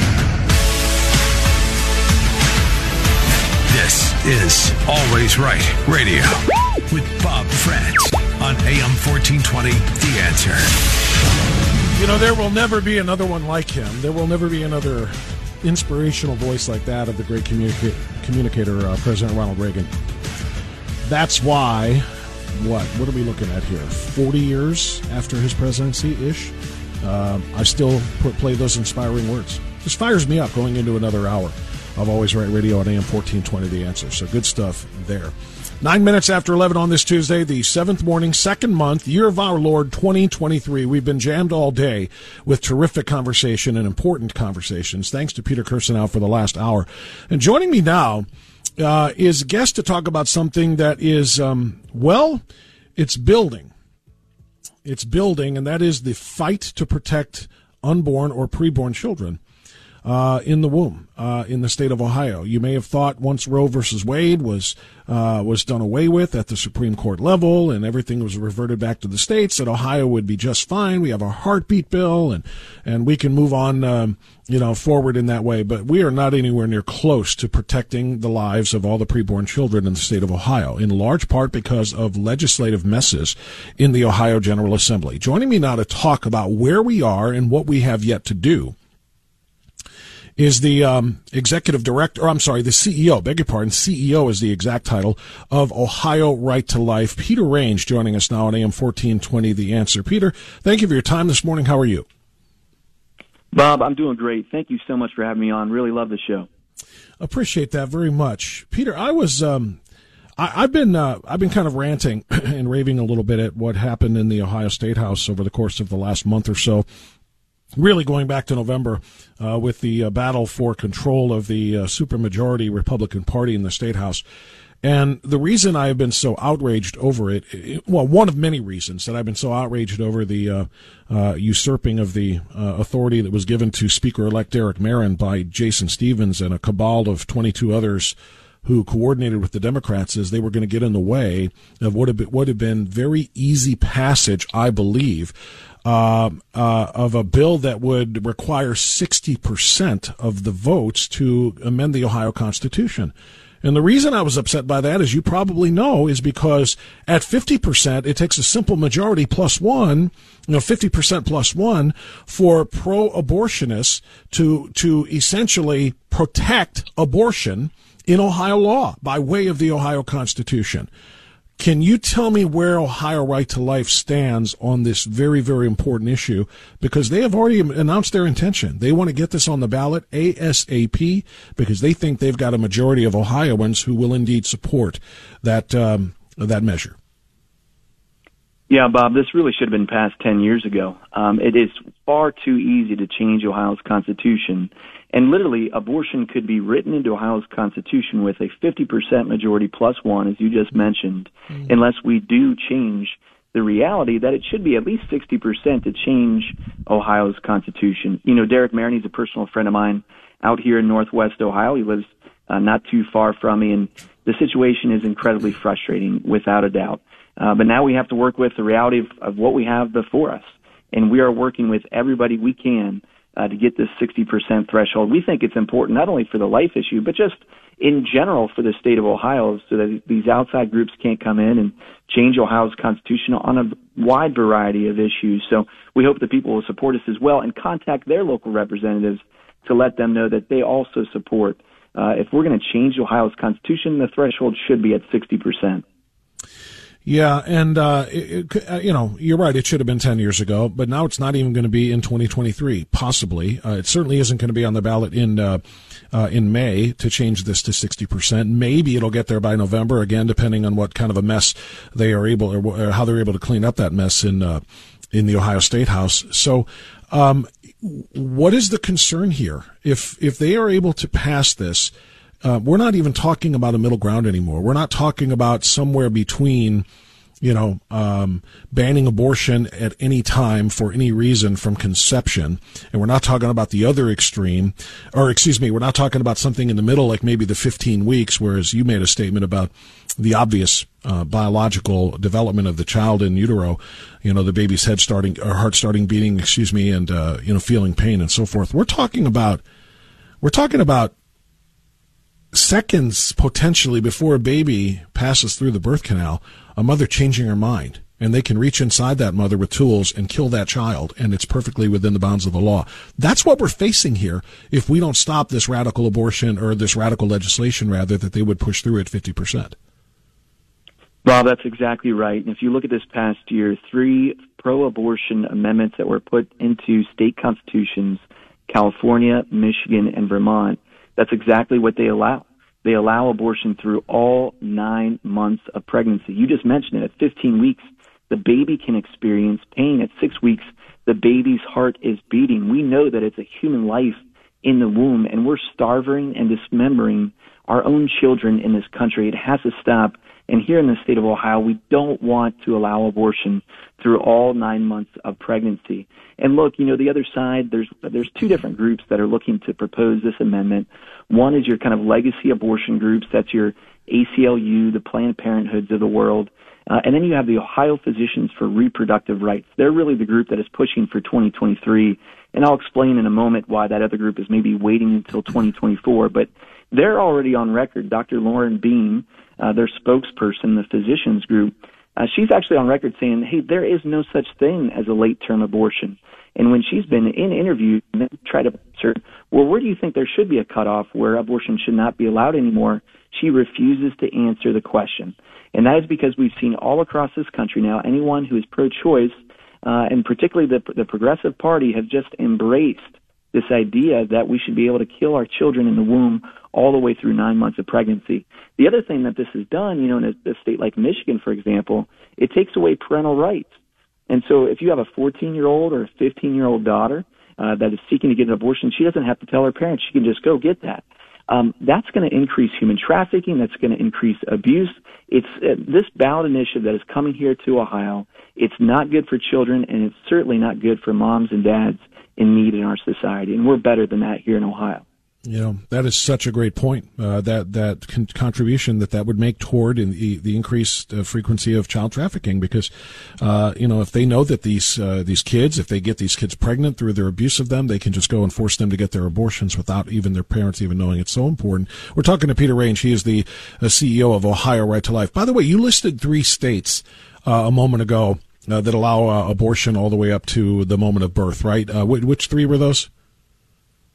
This is Always Right Radio with Bob France on AM 1420, The Answer. You know, there will never be another one like him. There will never be another inspirational voice like that of the great communicator, President Ronald Reagan. That's why, what are we looking at here? 40 years after his presidency-ish? I still play those inspiring words. Just fires me up going into another hour of Always Right Radio on AM 1420, The Answer. So good stuff there. 9 minutes after 11 on this Tuesday, the 7th morning, second month, year of our Lord 2023. We've been jammed all day with terrific conversation and important conversations. Thanks to Peter Kirsanow for the last hour. And joining me now is a guest to talk about something that is, it's building. It's building, and that is the fight to protect unborn or preborn children in the womb in the state of Ohio. You may have thought once Roe versus Wade was done away with at the Supreme Court level and everything was reverted back to the states, that Ohio would be just fine. We have our heartbeat bill and we can move on forward in that way. But we are not anywhere near close to protecting the lives of all the preborn children in the state of Ohio, in large part because of legislative messes in the Ohio General Assembly. Joining me now to talk about where we are and what we have yet to do is the executive director, the CEO, CEO is the exact title, of Ohio Right to Life. Peter Range joining us now on AM 1420, The Answer. Peter, thank you for your time this morning. How are you? Bob, I'm doing great. Thank you so much for having me on. Really love the show. Appreciate that very much. Peter, I was, I've been kind of ranting and raving a little bit at what happened in the Ohio State House over the course of the last month or so. Really going back to November with the battle for control of the supermajority Republican Party in the State House. And the reason I've been so outraged over it, one of many reasons that I've been so outraged over the usurping of the authority that was given to Speaker-elect Derek Merrin by Jason Stevens and a cabal of 22 others who coordinated with the Democrats, is they were going to get in the way of what had been very easy passage, I believe, of a bill that would require 60% of the votes to amend the Ohio Constitution. And the reason I was upset by that, as you probably know, is because at 50%, it takes a simple majority plus one, 50% plus one, for pro-abortionists to essentially protect abortion in Ohio law by way of the Ohio Constitution. Can you tell me where Ohio Right to Life stands on this very, very important issue? Because they have already announced their intention. They want to get this on the ballot ASAP because they think they've got a majority of Ohioans who will indeed support that measure. Yeah, Bob, this really should have been passed 10 years ago. It is far too easy to change Ohio's Constitution. And literally, abortion could be written into Ohio's Constitution with a 50% majority plus one, as you just mentioned, unless we do change the reality that it should be at least 60% to change Ohio's Constitution. You know, Derek Maroney's a personal friend of mine out here in Northwest Ohio. He lives not too far from me, and the situation is incredibly frustrating, without a doubt. But now we have to work with the reality of what we have before us, and we are working with everybody we can to get this 60% threshold. We think it's important not only for the life issue, but just in general for the state of Ohio, so that these outside groups can't come in and change Ohio's Constitution on a wide variety of issues. So we hope that people will support us as well and contact their local representatives to let them know that they also support. If we're going to change Ohio's Constitution, the threshold should be at 60%. Yeah, and you're right. It should have been 10 years ago, but now it's not even going to be in 2023. Possibly, it certainly isn't going to be on the ballot in May to change this to 60%. Maybe it'll get there by November again, depending on what kind of a mess they are able or how they're able to clean up that mess in the Ohio State House. So, what is the concern here? If they are able to pass this. We're not even talking about a middle ground anymore. We're not talking about somewhere between, banning abortion at any time for any reason from conception. And we're not talking about the other extreme, we're not talking about something in the middle, like maybe the 15 weeks, whereas you made a statement about the obvious biological development of the child in utero, the baby's heart starting beating, and, feeling pain and so forth. We're talking about seconds potentially before a baby passes through the birth canal, a mother changing her mind, and they can reach inside that mother with tools and kill that child, and it's perfectly within the bounds of the law. That's what we're facing here if we don't stop this radical abortion, or this radical legislation, rather, that they would push through at 50%. Bob, that's exactly right. And if you look at this past year, 3 pro-abortion amendments that were put into state constitutions, California, Michigan, and Vermont, that's exactly what they allow. They allow abortion through all 9 months of pregnancy. You just mentioned it. At 15 weeks, the baby can experience pain. At 6 weeks, the baby's heart is beating. We know that it's a human life in the womb, and we're starving and dismembering our own children in this country. It has to stop. And here in the state of Ohio, we don't want to allow abortion through all 9 months of pregnancy. And look, the other side, there's 2 different groups that are looking to propose this amendment. One is your kind of legacy abortion groups. That's your ACLU, the Planned Parenthoods of the world. And then you have the Ohio Physicians for Reproductive Rights. They're really the group that is pushing for 2023. And I'll explain in a moment why that other group is maybe waiting until 2024. But they're already on record. Dr. Lauren Bean, their spokesperson, the physicians group, she's actually on record saying, hey, there is no such thing as a late-term abortion. And when she's been in interviews and try to answer, well, where do you think there should be a cutoff where abortion should not be allowed anymore? She refuses to answer the question. And that is because we've seen all across this country now, anyone who is pro-choice, and particularly the Progressive Party, have just embraced this idea that we should be able to kill our children in the womb all the way through 9 months of pregnancy. The other thing that this has done, in a state like Michigan, for example, it takes away parental rights. And so if you have a 14-year-old or a 15-year-old daughter that is seeking to get an abortion, she doesn't have to tell her parents. She can just go get that. That's going to increase human trafficking. That's going to increase abuse. It's this ballot initiative that is coming here to Ohio. It's not good for children, and it's certainly not good for moms and dads in need in our society. And we're better than that here in Ohio. That is such a great point, that contribution that would make toward the increased frequency of child trafficking, because, if they know that these kids, if they get these kids pregnant through their abuse of them, they can just go and force them to get their abortions without even their parents even knowing. It's so important. We're talking to Peter Range. He is the CEO of Ohio Right to Life. By the way, you listed 3 states a moment ago that allow abortion all the way up to the moment of birth, right? Which 3 were those?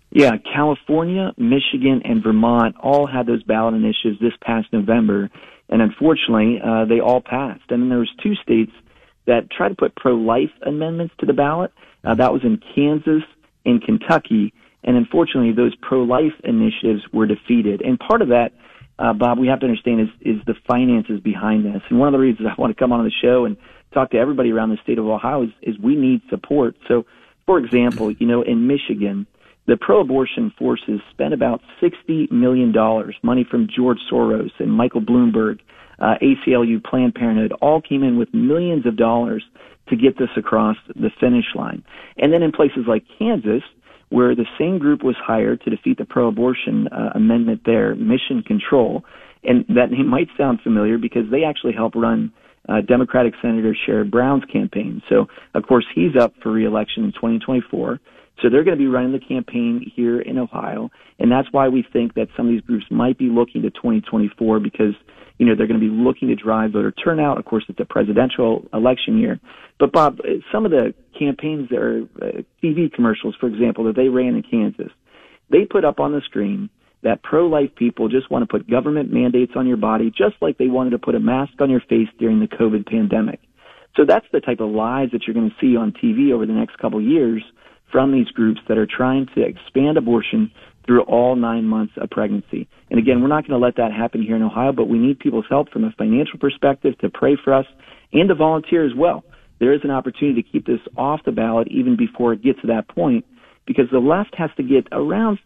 Yeah, California, Michigan, and Vermont all had those ballot initiatives this past November, and unfortunately, they all passed. And then there was 2 states that tried to put pro-life amendments to the ballot. That was in Kansas and Kentucky, and unfortunately, those pro-life initiatives were defeated. And part of that, Bob, we have to understand is the finances behind this. And one of the reasons I want to come on the show and talk to everybody around the state of Ohio is we need support. So, for example, in Michigan, the pro-abortion forces spent about $60 million, money from George Soros and Michael Bloomberg, ACLU, Planned Parenthood, all came in with millions of dollars to get this across the finish line. And then in places like Kansas, where the same group was hired to defeat the pro-abortion amendment there, Mission Control, and that name might sound familiar because they actually helped run Democratic Senator Sherrod Brown's campaign. So, of course, he's up for re-election in 2024. So they're going to be running the campaign here in Ohio, and that's why we think that some of these groups might be looking to 2024 because, they're going to be looking to drive voter turnout. Of course, it's a presidential election year. But, Bob, some of the campaigns that are TV commercials, for example, that they ran in Kansas, they put up on the screen that pro-life people just want to put government mandates on your body just like they wanted to put a mask on your face during the COVID pandemic. So that's the type of lies that you're going to see on TV over the next couple of years from these groups that are trying to expand abortion through all 9 months of pregnancy. And again, we're not going to let that happen here in Ohio, but we need people's help from a financial perspective to pray for us and to volunteer as well. There is an opportunity to keep this off the ballot even before it gets to that point because the left has to get around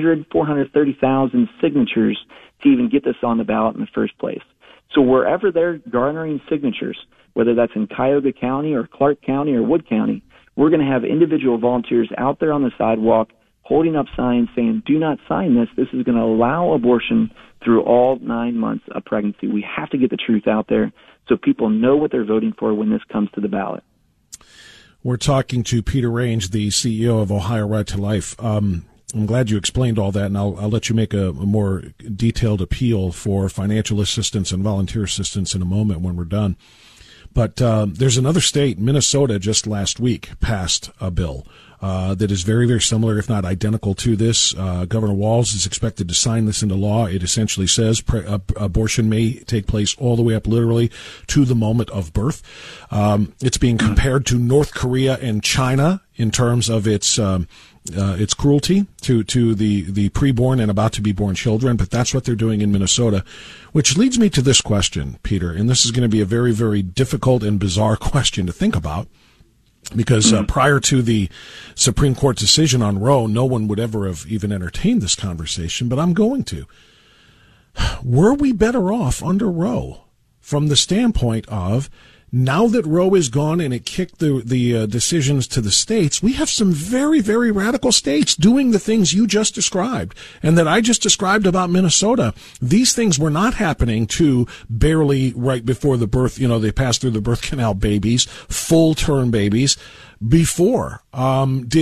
430,000 signatures to even get this on the ballot in the first place. So wherever they're garnering signatures, whether that's in Cuyahoga County or Clark County or Wood County, we're going to have individual volunteers out there on the sidewalk holding up signs saying, do not sign this. This is going to allow abortion through all 9 months of pregnancy. We have to get the truth out there so people know what they're voting for when this comes to the ballot. We're talking to Peter Range, the CEO of Ohio Right to Life. I'm glad you explained all that, and I'll let you make a more detailed appeal for financial assistance and volunteer assistance in a moment when we're done. But there's another state, Minnesota, just last week passed a bill that is very, very similar, if not identical to this. Governor Walz is expected to sign this into law. It essentially says abortion may take place all the way up literally to the moment of birth. It's being compared to North Korea and China in terms of its cruelty to the preborn and about to be born children, but that's what they're doing in Minnesota, which leads me to this question, Peter, and this is going to be a very, very difficult and bizarre question to think about because prior to the Supreme Court decision on Roe, no one would ever have even entertained this conversation, but I'm going to. Were we better off under Roe from the standpoint of now that Roe is gone and it kicked the decisions to the states, we have some very, very radical states doing the things you just described and that I just described about Minnesota. These things were not happening to barely right before the birth, they passed through the birth canal babies, full-term babies before. Was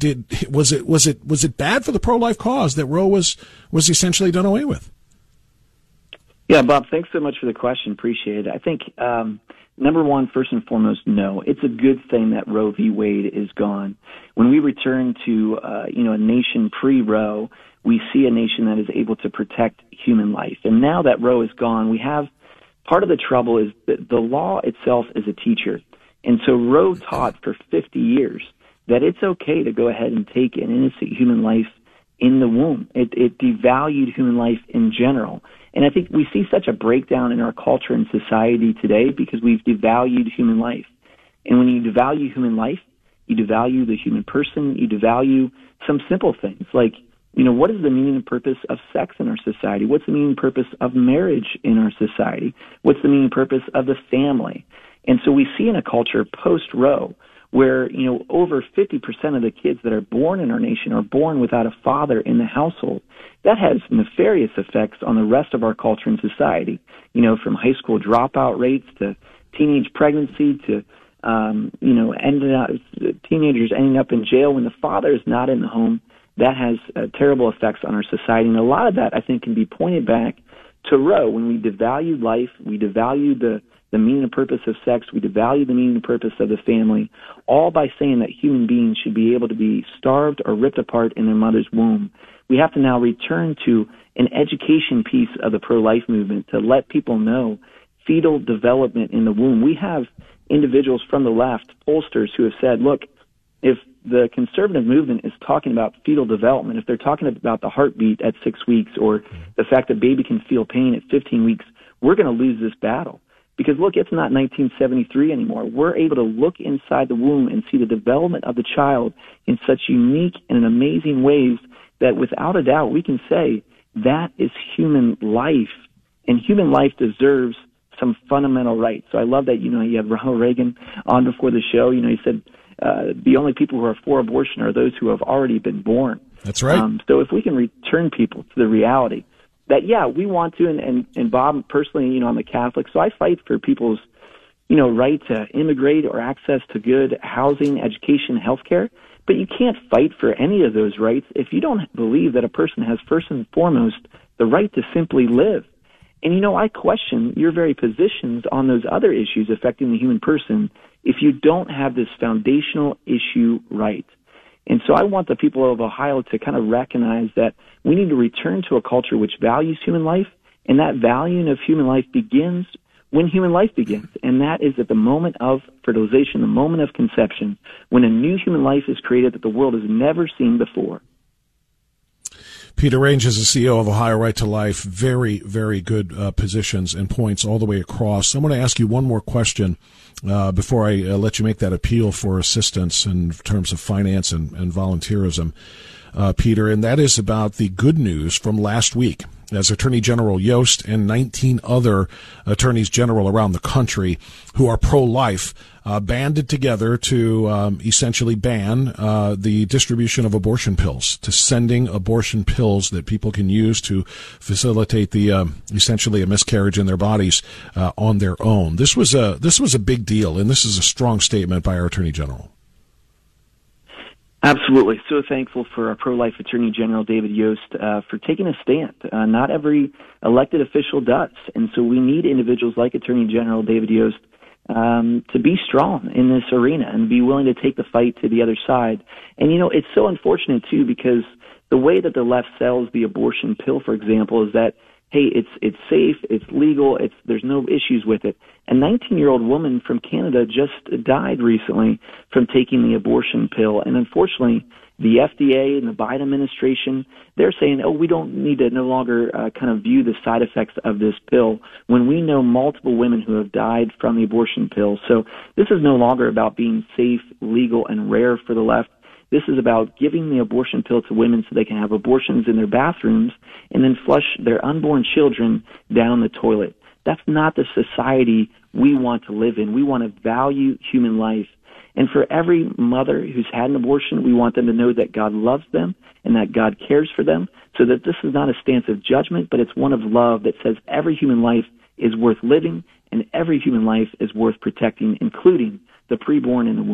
it bad for the pro-life cause that Roe was essentially done away with? Yeah, Bob, thanks so much for the question. Appreciate it. I think, number one, first and foremost, no. It's a good thing that Roe v. Wade is gone. When we return to, a nation pre-Roe, we see a nation that is able to protect human life. And now that Roe is gone, we have part of the trouble is that the law itself is a teacher. And so Roe taught for 50 years that it's okay to go ahead and take an innocent human life in the womb. It devalued human life in general. And I think we see such a breakdown in our culture and society today because we've devalued human life. And when you devalue human life, you devalue the human person, you devalue some simple things like, what is the meaning and purpose of sex in our society? What's the meaning and purpose of marriage in our society? What's the meaning and purpose of the family? And so we see in a culture post-Roe where, over 50% of the kids that are born in our nation are born without a father in the household. That has nefarious effects on the rest of our culture and society, from high school dropout rates to teenage pregnancy to, teenagers ending up in jail when the father is not in the home. That has terrible effects on our society. And a lot of that, I think, can be pointed back to Roe, when we devalued life, we devalued the meaning and purpose of sex, we devalued the meaning and purpose of the family, all by saying that human beings should be able to be starved or ripped apart in their mother's womb. We have to now return to an education piece of the pro-life movement to let people know fetal development in the womb. We have individuals from the left, pollsters, who have said, look, if the conservative movement is talking about fetal development, if they're talking about the heartbeat at 6 weeks or the fact that baby can feel pain at 15 weeks, we're going to lose this battle. Because, look, it's not 1973 anymore. We're able to look inside the womb and see the development of the child in such unique and amazing ways that without a doubt we can say that is human life, and human life deserves some fundamental rights. So I love that, you had Ronald Reagan on before the show. He said the only people who are for abortion are those who have already been born. That's right. So if we can return people to the reality that, we want to, and Bob, personally, I'm a Catholic, so I fight for people's, right to immigrate or access to good housing, education, healthcare. But you can't fight for any of those rights if you don't believe that a person has first and foremost the right to simply live. And, I question your very positions on those other issues affecting the human person if you don't have this foundational issue right. And so I want the people of Ohio to kind of recognize that we need to return to a culture which values human life, and that valuing of human life begins when human life begins, and that is at the moment of fertilization, the moment of conception, when a new human life is created that the world has never seen before. Peter Range is the CEO of Ohio Right to Life. Very, very good positions and points all the way across. I want to ask you one more question before I let you make that appeal for assistance in terms of finance and volunteerism, Peter, and that is about the good news from last week, as Attorney General Yost and 19 other attorneys general around the country who are pro-life banded together to essentially ban the distribution of abortion pills, to sending abortion pills that people can use to facilitate the essentially a miscarriage in their bodies on their own. This was a big deal, and this is a strong statement by our Attorney General. Absolutely. So thankful for our pro-life Attorney General, David Yost, for taking a stand. Not every elected official does. And so we need individuals like Attorney General David Yost to be strong in this arena and be willing to take the fight to the other side. And, it's so unfortunate, too, because the way that the left sells the abortion pill, for example, is that, hey, it's safe, it's legal, there's no issues with it. A 19-year-old woman from Canada just died recently from taking the abortion pill, and unfortunately, the FDA and the Biden administration, they're saying, we don't need to no longer kind of view the side effects of this pill when we know multiple women who have died from the abortion pill. So this is no longer about being safe, legal, and rare for the left. This is about giving the abortion pill to women so they can have abortions in their bathrooms and then flush their unborn children down the toilet. That's not the society we want to live in. We want to value human life. And for every mother who's had an abortion, we want them to know that God loves them and that God cares for them, so that this is not a stance of judgment, but it's one of love that says every human life is worth living and every human life is worth protecting, including the preborn in the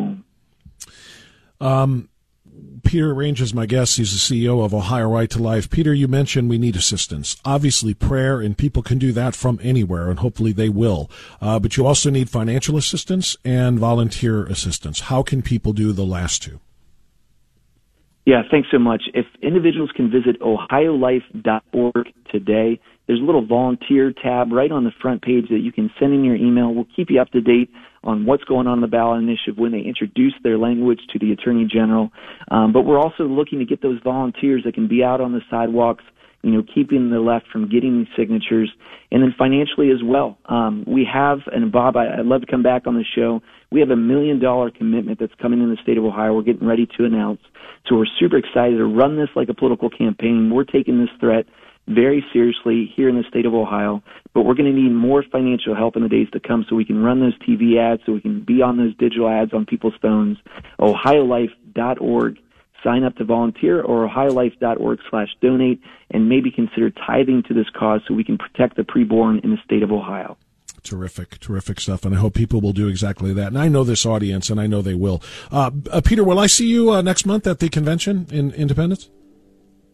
womb. Peter Range is my guest. He's the CEO of Ohio Right to Life. Peter, you mentioned we need assistance. Obviously, prayer, and people can do that from anywhere, and hopefully they will. But you also need financial assistance and volunteer assistance. How can people do the last two? Yeah, thanks so much. If individuals can visit ohiolife.org today, there's a little volunteer tab right on the front page that you can send in your email. We'll keep you up to date on what's going on in the ballot initiative when they introduce their language to the Attorney General. But we're also looking to get those volunteers that can be out on the sidewalks, keeping the left from getting these signatures, and then financially as well. We have, and Bob, I'd love to come back on the show, we have $1 million commitment that's coming in the state of Ohio we're getting ready to announce. So we're super excited to run this like a political campaign. We're taking this threat very seriously here in the state of Ohio, but we're going to need more financial help in the days to come so we can run those TV ads, so we can be on those digital ads on people's phones. ohiolife.org. Sign up to volunteer, or ohiolife.org/donate, and maybe consider tithing to this cause so we can protect the preborn in the state of Ohio. Terrific stuff, and I hope people will do exactly that. And I know this audience, and I know they will. Peter, will I see you next month at the convention in Independence?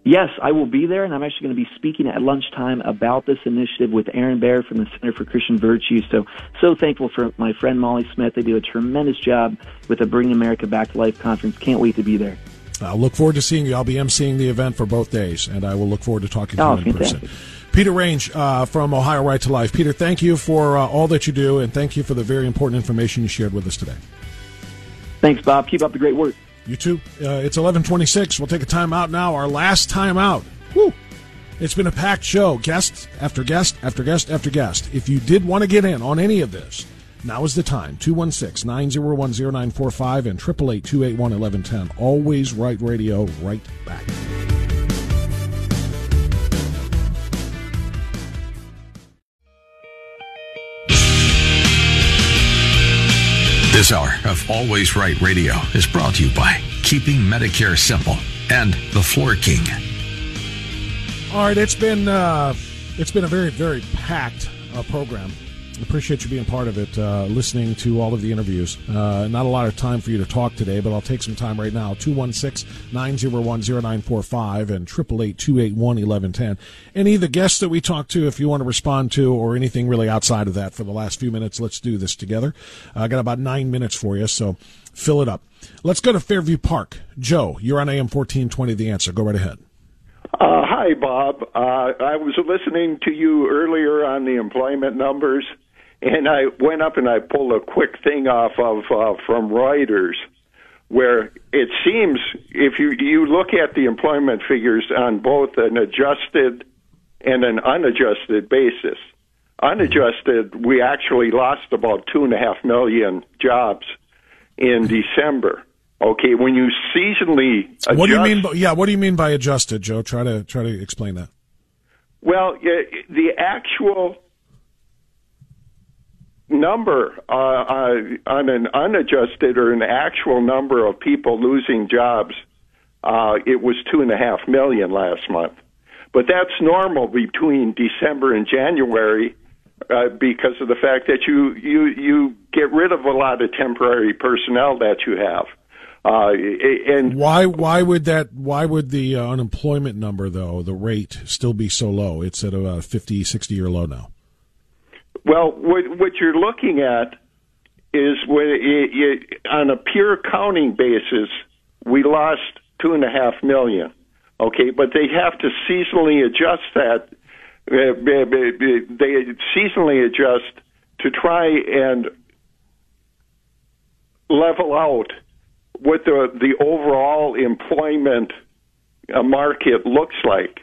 Yes, I will be there, and I'm actually going to be speaking at lunchtime about this initiative with Aaron Baer from the Center for Christian Virtue. So thankful for my friend Molly Smith. They do a tremendous job with the Bringing America Back to Life conference. Can't wait to be there. I'll look forward to seeing you. I'll be emceeing the event for both days, and I will look forward to talking to you in person. Peter Range from Ohio Right to Life. Peter, thank you for all that you do, and thank you for the very important information you shared with us today. Thanks, Bob. Keep up the great work. You too. It's 11:26. We'll take a time out now. Our last time out. Woo! It's been a packed show. Guest after guest after guest after guest. If you did want to get in on any of this, now is the time. 216-901-0945 and 888-281-1110. Always Right Radio, right back. This hour of Always Right Radio is brought to you by Keeping Medicare Simple and The Floor King. All right, it's been a very, very packed program. I appreciate you being part of it, listening to all of the interviews. Not a lot of time for you to talk today, but I'll take some time right now. 216-901-0945 and 888-281-1110. Any of the guests that we talked to, if you want to respond to, or anything really outside of that for the last few minutes, let's do this together. I got about 9 minutes for you, so fill it up. Let's go to Fairview Park. Joe, you're on AM 1420, The Answer. Go right ahead. Hi, Bob. I was listening to you earlier on the employment numbers, and I went up and I pulled a quick thing off of from Reuters, where it seems if you look at the employment figures on both an adjusted and an unadjusted basis, unadjusted, we actually lost about 2.5 million jobs in December. Okay, when you seasonally adjust, what do you mean? What do you mean by adjusted, Joe? Try to explain that. Well, the actual number on an unadjusted or an actual number of people losing jobs, it was 2.5 million last month. But that's normal between December and January because of the fact that you get rid of a lot of temporary personnel that you have. And why would the unemployment number, though, the rate, still be so low? It's at a 50, 60-year low now. Well, what you're looking at is on a pure counting basis, we lost 2.5 million. Okay, but they have to seasonally adjust that. They seasonally adjust to try and level out what the overall employment market looks like.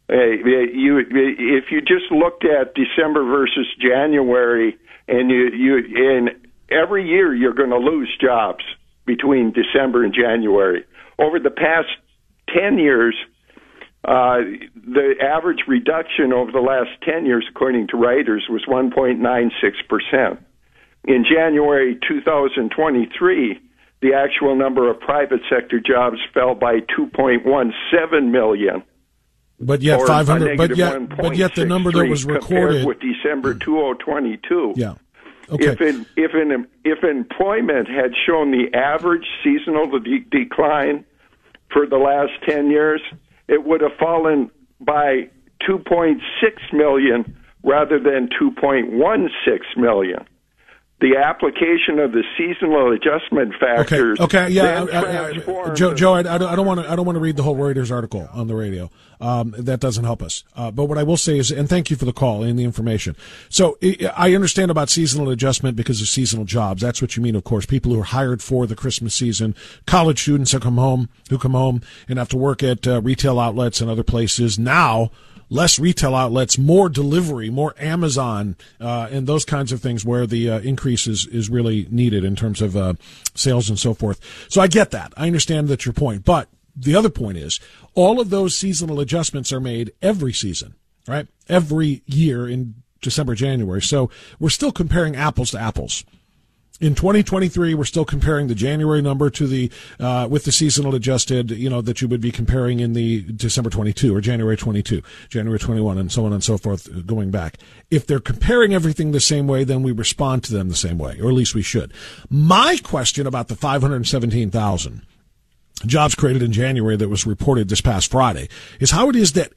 If you just looked at December versus January, and and every year you're going to lose jobs between December and January. Over the past 10 years, the average reduction over the last 10 years, according to Reuters, was 1.96%. In January 2023, the actual number of private sector jobs fell by 2.17 million. But yet 500. But yet the number that was recorded with December 2022. Yeah. Okay. If employment had shown the average seasonal decline for the last 10 years, it would have fallen by 2.6 million rather than 2.16 million. The application of the seasonal adjustment factors. Okay. Yeah. Joe, I don't want to read the whole Reuters article on the radio. That doesn't help us. But what I will say is, and thank you for the call and the information. So I understand about seasonal adjustment because of seasonal jobs. That's what you mean, of course. People who are hired for the Christmas season, college students who come home and have to work at retail outlets and other places now. Less retail outlets, more delivery, more Amazon, and those kinds of things where the increase is really needed in terms of sales and so forth. So I get that. I understand that's your point. But the other point is all of those seasonal adjustments are made every season, right? Every year in December, January. So we're still comparing apples to apples. In 2023, we're still comparing the January number to the with the seasonal adjusted, that you would be comparing in the December 22 or January 22, January 21, and so on and so forth going back. If they're comparing everything the same way, then we respond to them the same way, or at least we should. My question about the 517,000 jobs created in January that was reported this past Friday, is how it is that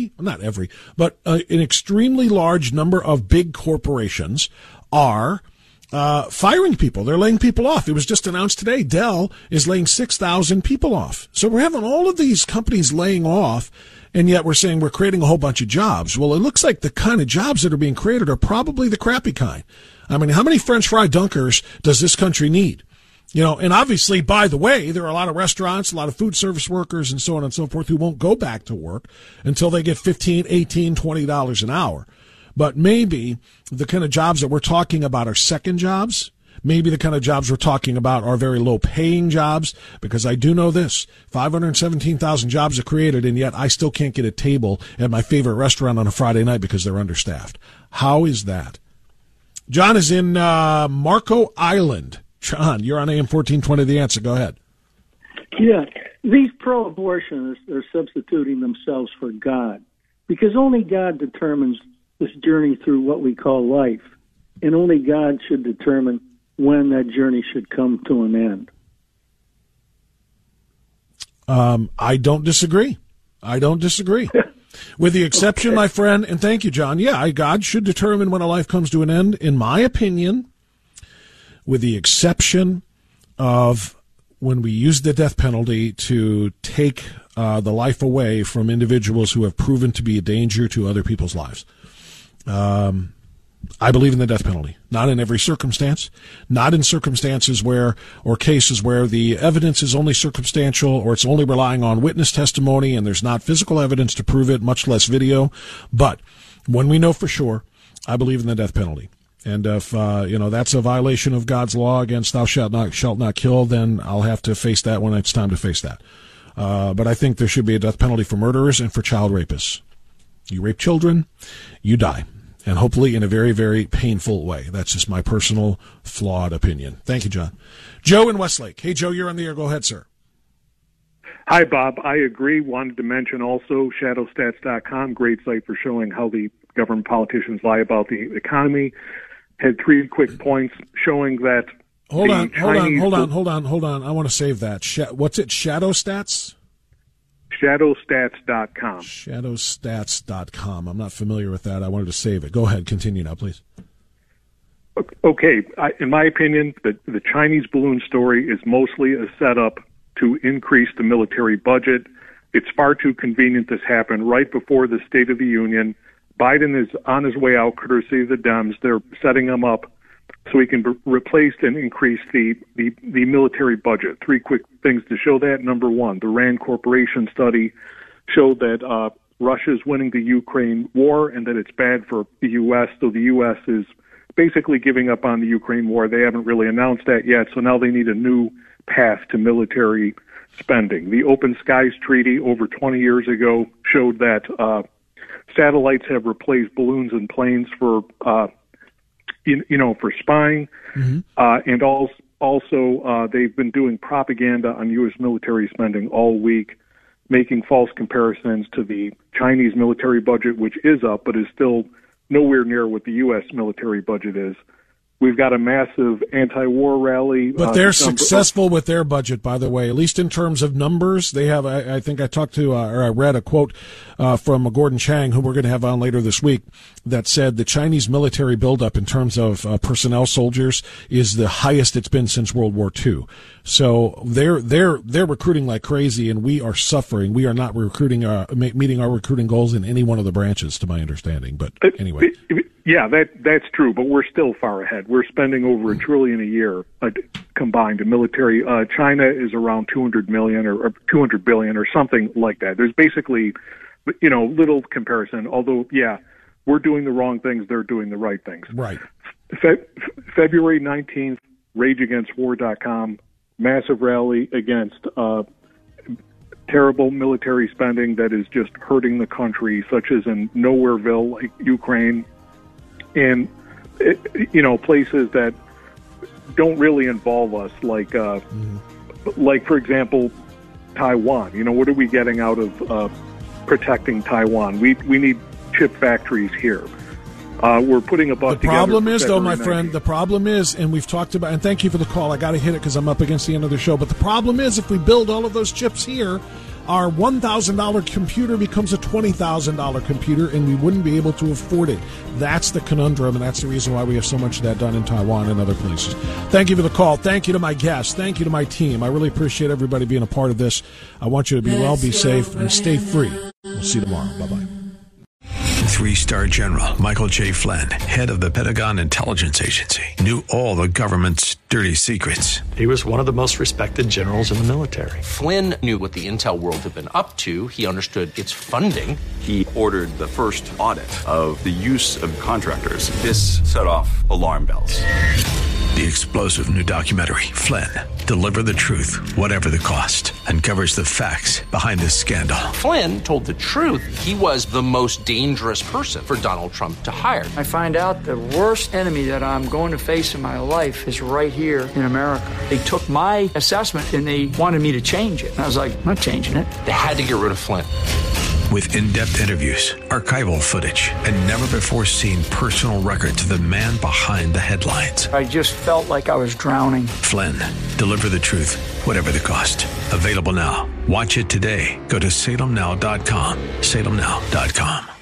an extremely large number of big corporations are firing people. They're laying people off. It was just announced today, Dell is laying 6,000 people off. So we're having all of these companies laying off, and yet we're saying we're creating a whole bunch of jobs. Well, it looks like the kind of jobs that are being created are probably the crappy kind. I mean, how many French fry dunkers does this country need? You know, and obviously, by the way, there are a lot of restaurants, a lot of food service workers, and so on and so forth who won't go back to work until they get $15, $18, $20 an hour. But maybe the kind of jobs that we're talking about are second jobs. Maybe the kind of jobs we're talking about are very low-paying jobs, because I do know this. 517,000 jobs are created, and yet I still can't get a table at my favorite restaurant on a Friday night because they're understaffed. How is that? John is in Marco Island. John, you're on AM 1420, The Answer. Go ahead. Yeah, these pro-abortionists are substituting themselves for God, because only God determines this journey through what we call life, and only God should determine when that journey should come to an end. I don't disagree. With the exception, my friend, and thank you, John, God should determine when a life comes to an end, in my opinion, with the exception of when we use the death penalty to take the life away from individuals who have proven to be a danger to other people's lives. I believe in the death penalty. Not in every circumstance. Not in circumstances where, or cases where the evidence is only circumstantial, or it's only relying on witness testimony and there's not physical evidence to prove it, much less video. But when we know for sure, I believe in the death penalty. And if, that's a violation of God's law against thou shalt not kill, then I'll have to face that when it's time to face that. But I think there should be a death penalty for murderers and for child rapists. You rape children, you die. And hopefully in a very, very painful way. That's just my personal, flawed opinion. Thank you, John. Joe in Westlake. Hey, Joe, you're on the air. Go ahead, sir. Hi, Bob. I agree. Wanted to mention also shadowstats.com, great site for showing how the government politicians lie about the economy. Had 3 quick points showing that. Hold on. I want to save that. What's it? Shadow Stats? Shadowstats.com. Shadowstats.com. I'm not familiar with that. I wanted to save it. Go ahead. Continue now, please. Okay. In my opinion, the Chinese balloon story is mostly a setup to increase the military budget. It's far too convenient this happened right before the State of the Union. Biden is on his way out, courtesy of the Dems. They're setting him up so he can replace and increase the military budget. 3 quick things to show that. Number 1, the RAND Corporation study showed that Russia's winning the Ukraine war and that it's bad for the U.S., so the U.S. is basically giving up on the Ukraine war. They haven't really announced that yet, so now they need a new path to military spending. The Open Skies Treaty over 20 years ago showed that satellites have replaced balloons and planes for for spying, and also they've been doing propaganda on U.S. military spending all week, making false comparisons to the Chinese military budget, which is up, but is still nowhere near what the U.S. military budget is. We've got a massive anti-war rally. But they're successful with their budget, by the way, at least in terms of numbers. They have, I think I talked to, or I read a quote from Gordon Chang, who we're going to have on later this week, that said the Chinese military buildup in terms of personnel soldiers is the highest it's been since World War II. So they're recruiting like crazy, and we are suffering. We are not recruiting, meeting our recruiting goals in any one of the branches, to my understanding. But anyway. Yeah, that's true, but we're still far ahead. We're spending over $1 trillion a year combined in military. China is around 200 million or 200 billion or something like that. There's basically, little comparison. Although, we're doing the wrong things, they're doing the right things. Right. February 19th, RageAgainstWar.com, massive rally against terrible military spending that is just hurting the country, such as in Nowhereville, like Ukraine. And, places that don't really involve us, like for example, Taiwan. What are we getting out of protecting Taiwan? We need chip factories here. We're putting a bus together. The problem is, though, my February friend, 19th. the problem is, and we've talked about, and thank you for the call. I got to hit it because I'm up against the end of the show. But the problem is, if we build all of those chips here, our $1,000 computer becomes a $20,000 computer, and we wouldn't be able to afford it. That's the conundrum, and that's the reason why we have so much of that done in Taiwan and other places. Thank you for the call. Thank you to my guests. Thank you to my team. I really appreciate everybody being a part of this. I want you to be well, be safe, and stay free. We'll see you tomorrow. Bye-bye. 3-star General Michael J. Flynn, head of the Pentagon Intelligence Agency, knew all the government's dirty secrets. He was one of the most respected generals in the military. Flynn knew what the intel world had been up to. He understood its funding. He ordered the first audit of the use of contractors. This set off alarm bells. The explosive new documentary, Flynn, Deliver the Truth, Whatever the Cost, uncovers the facts behind this scandal. Flynn told the truth. He was the most dangerous person for Donald Trump to hire. I find out the worst enemy that I'm going to face in my life is right here in America. They took my assessment and they wanted me to change it. And I was like, I'm not changing it. They had to get rid of Flynn. With in-depth interviews, archival footage, and never-before-seen personal records of the man behind the headlines. I just felt like I was drowning. Flynn, Deliver the Truth, Whatever the Cost. Available now. Watch it today. Go to salemnow.com. salemnow.com.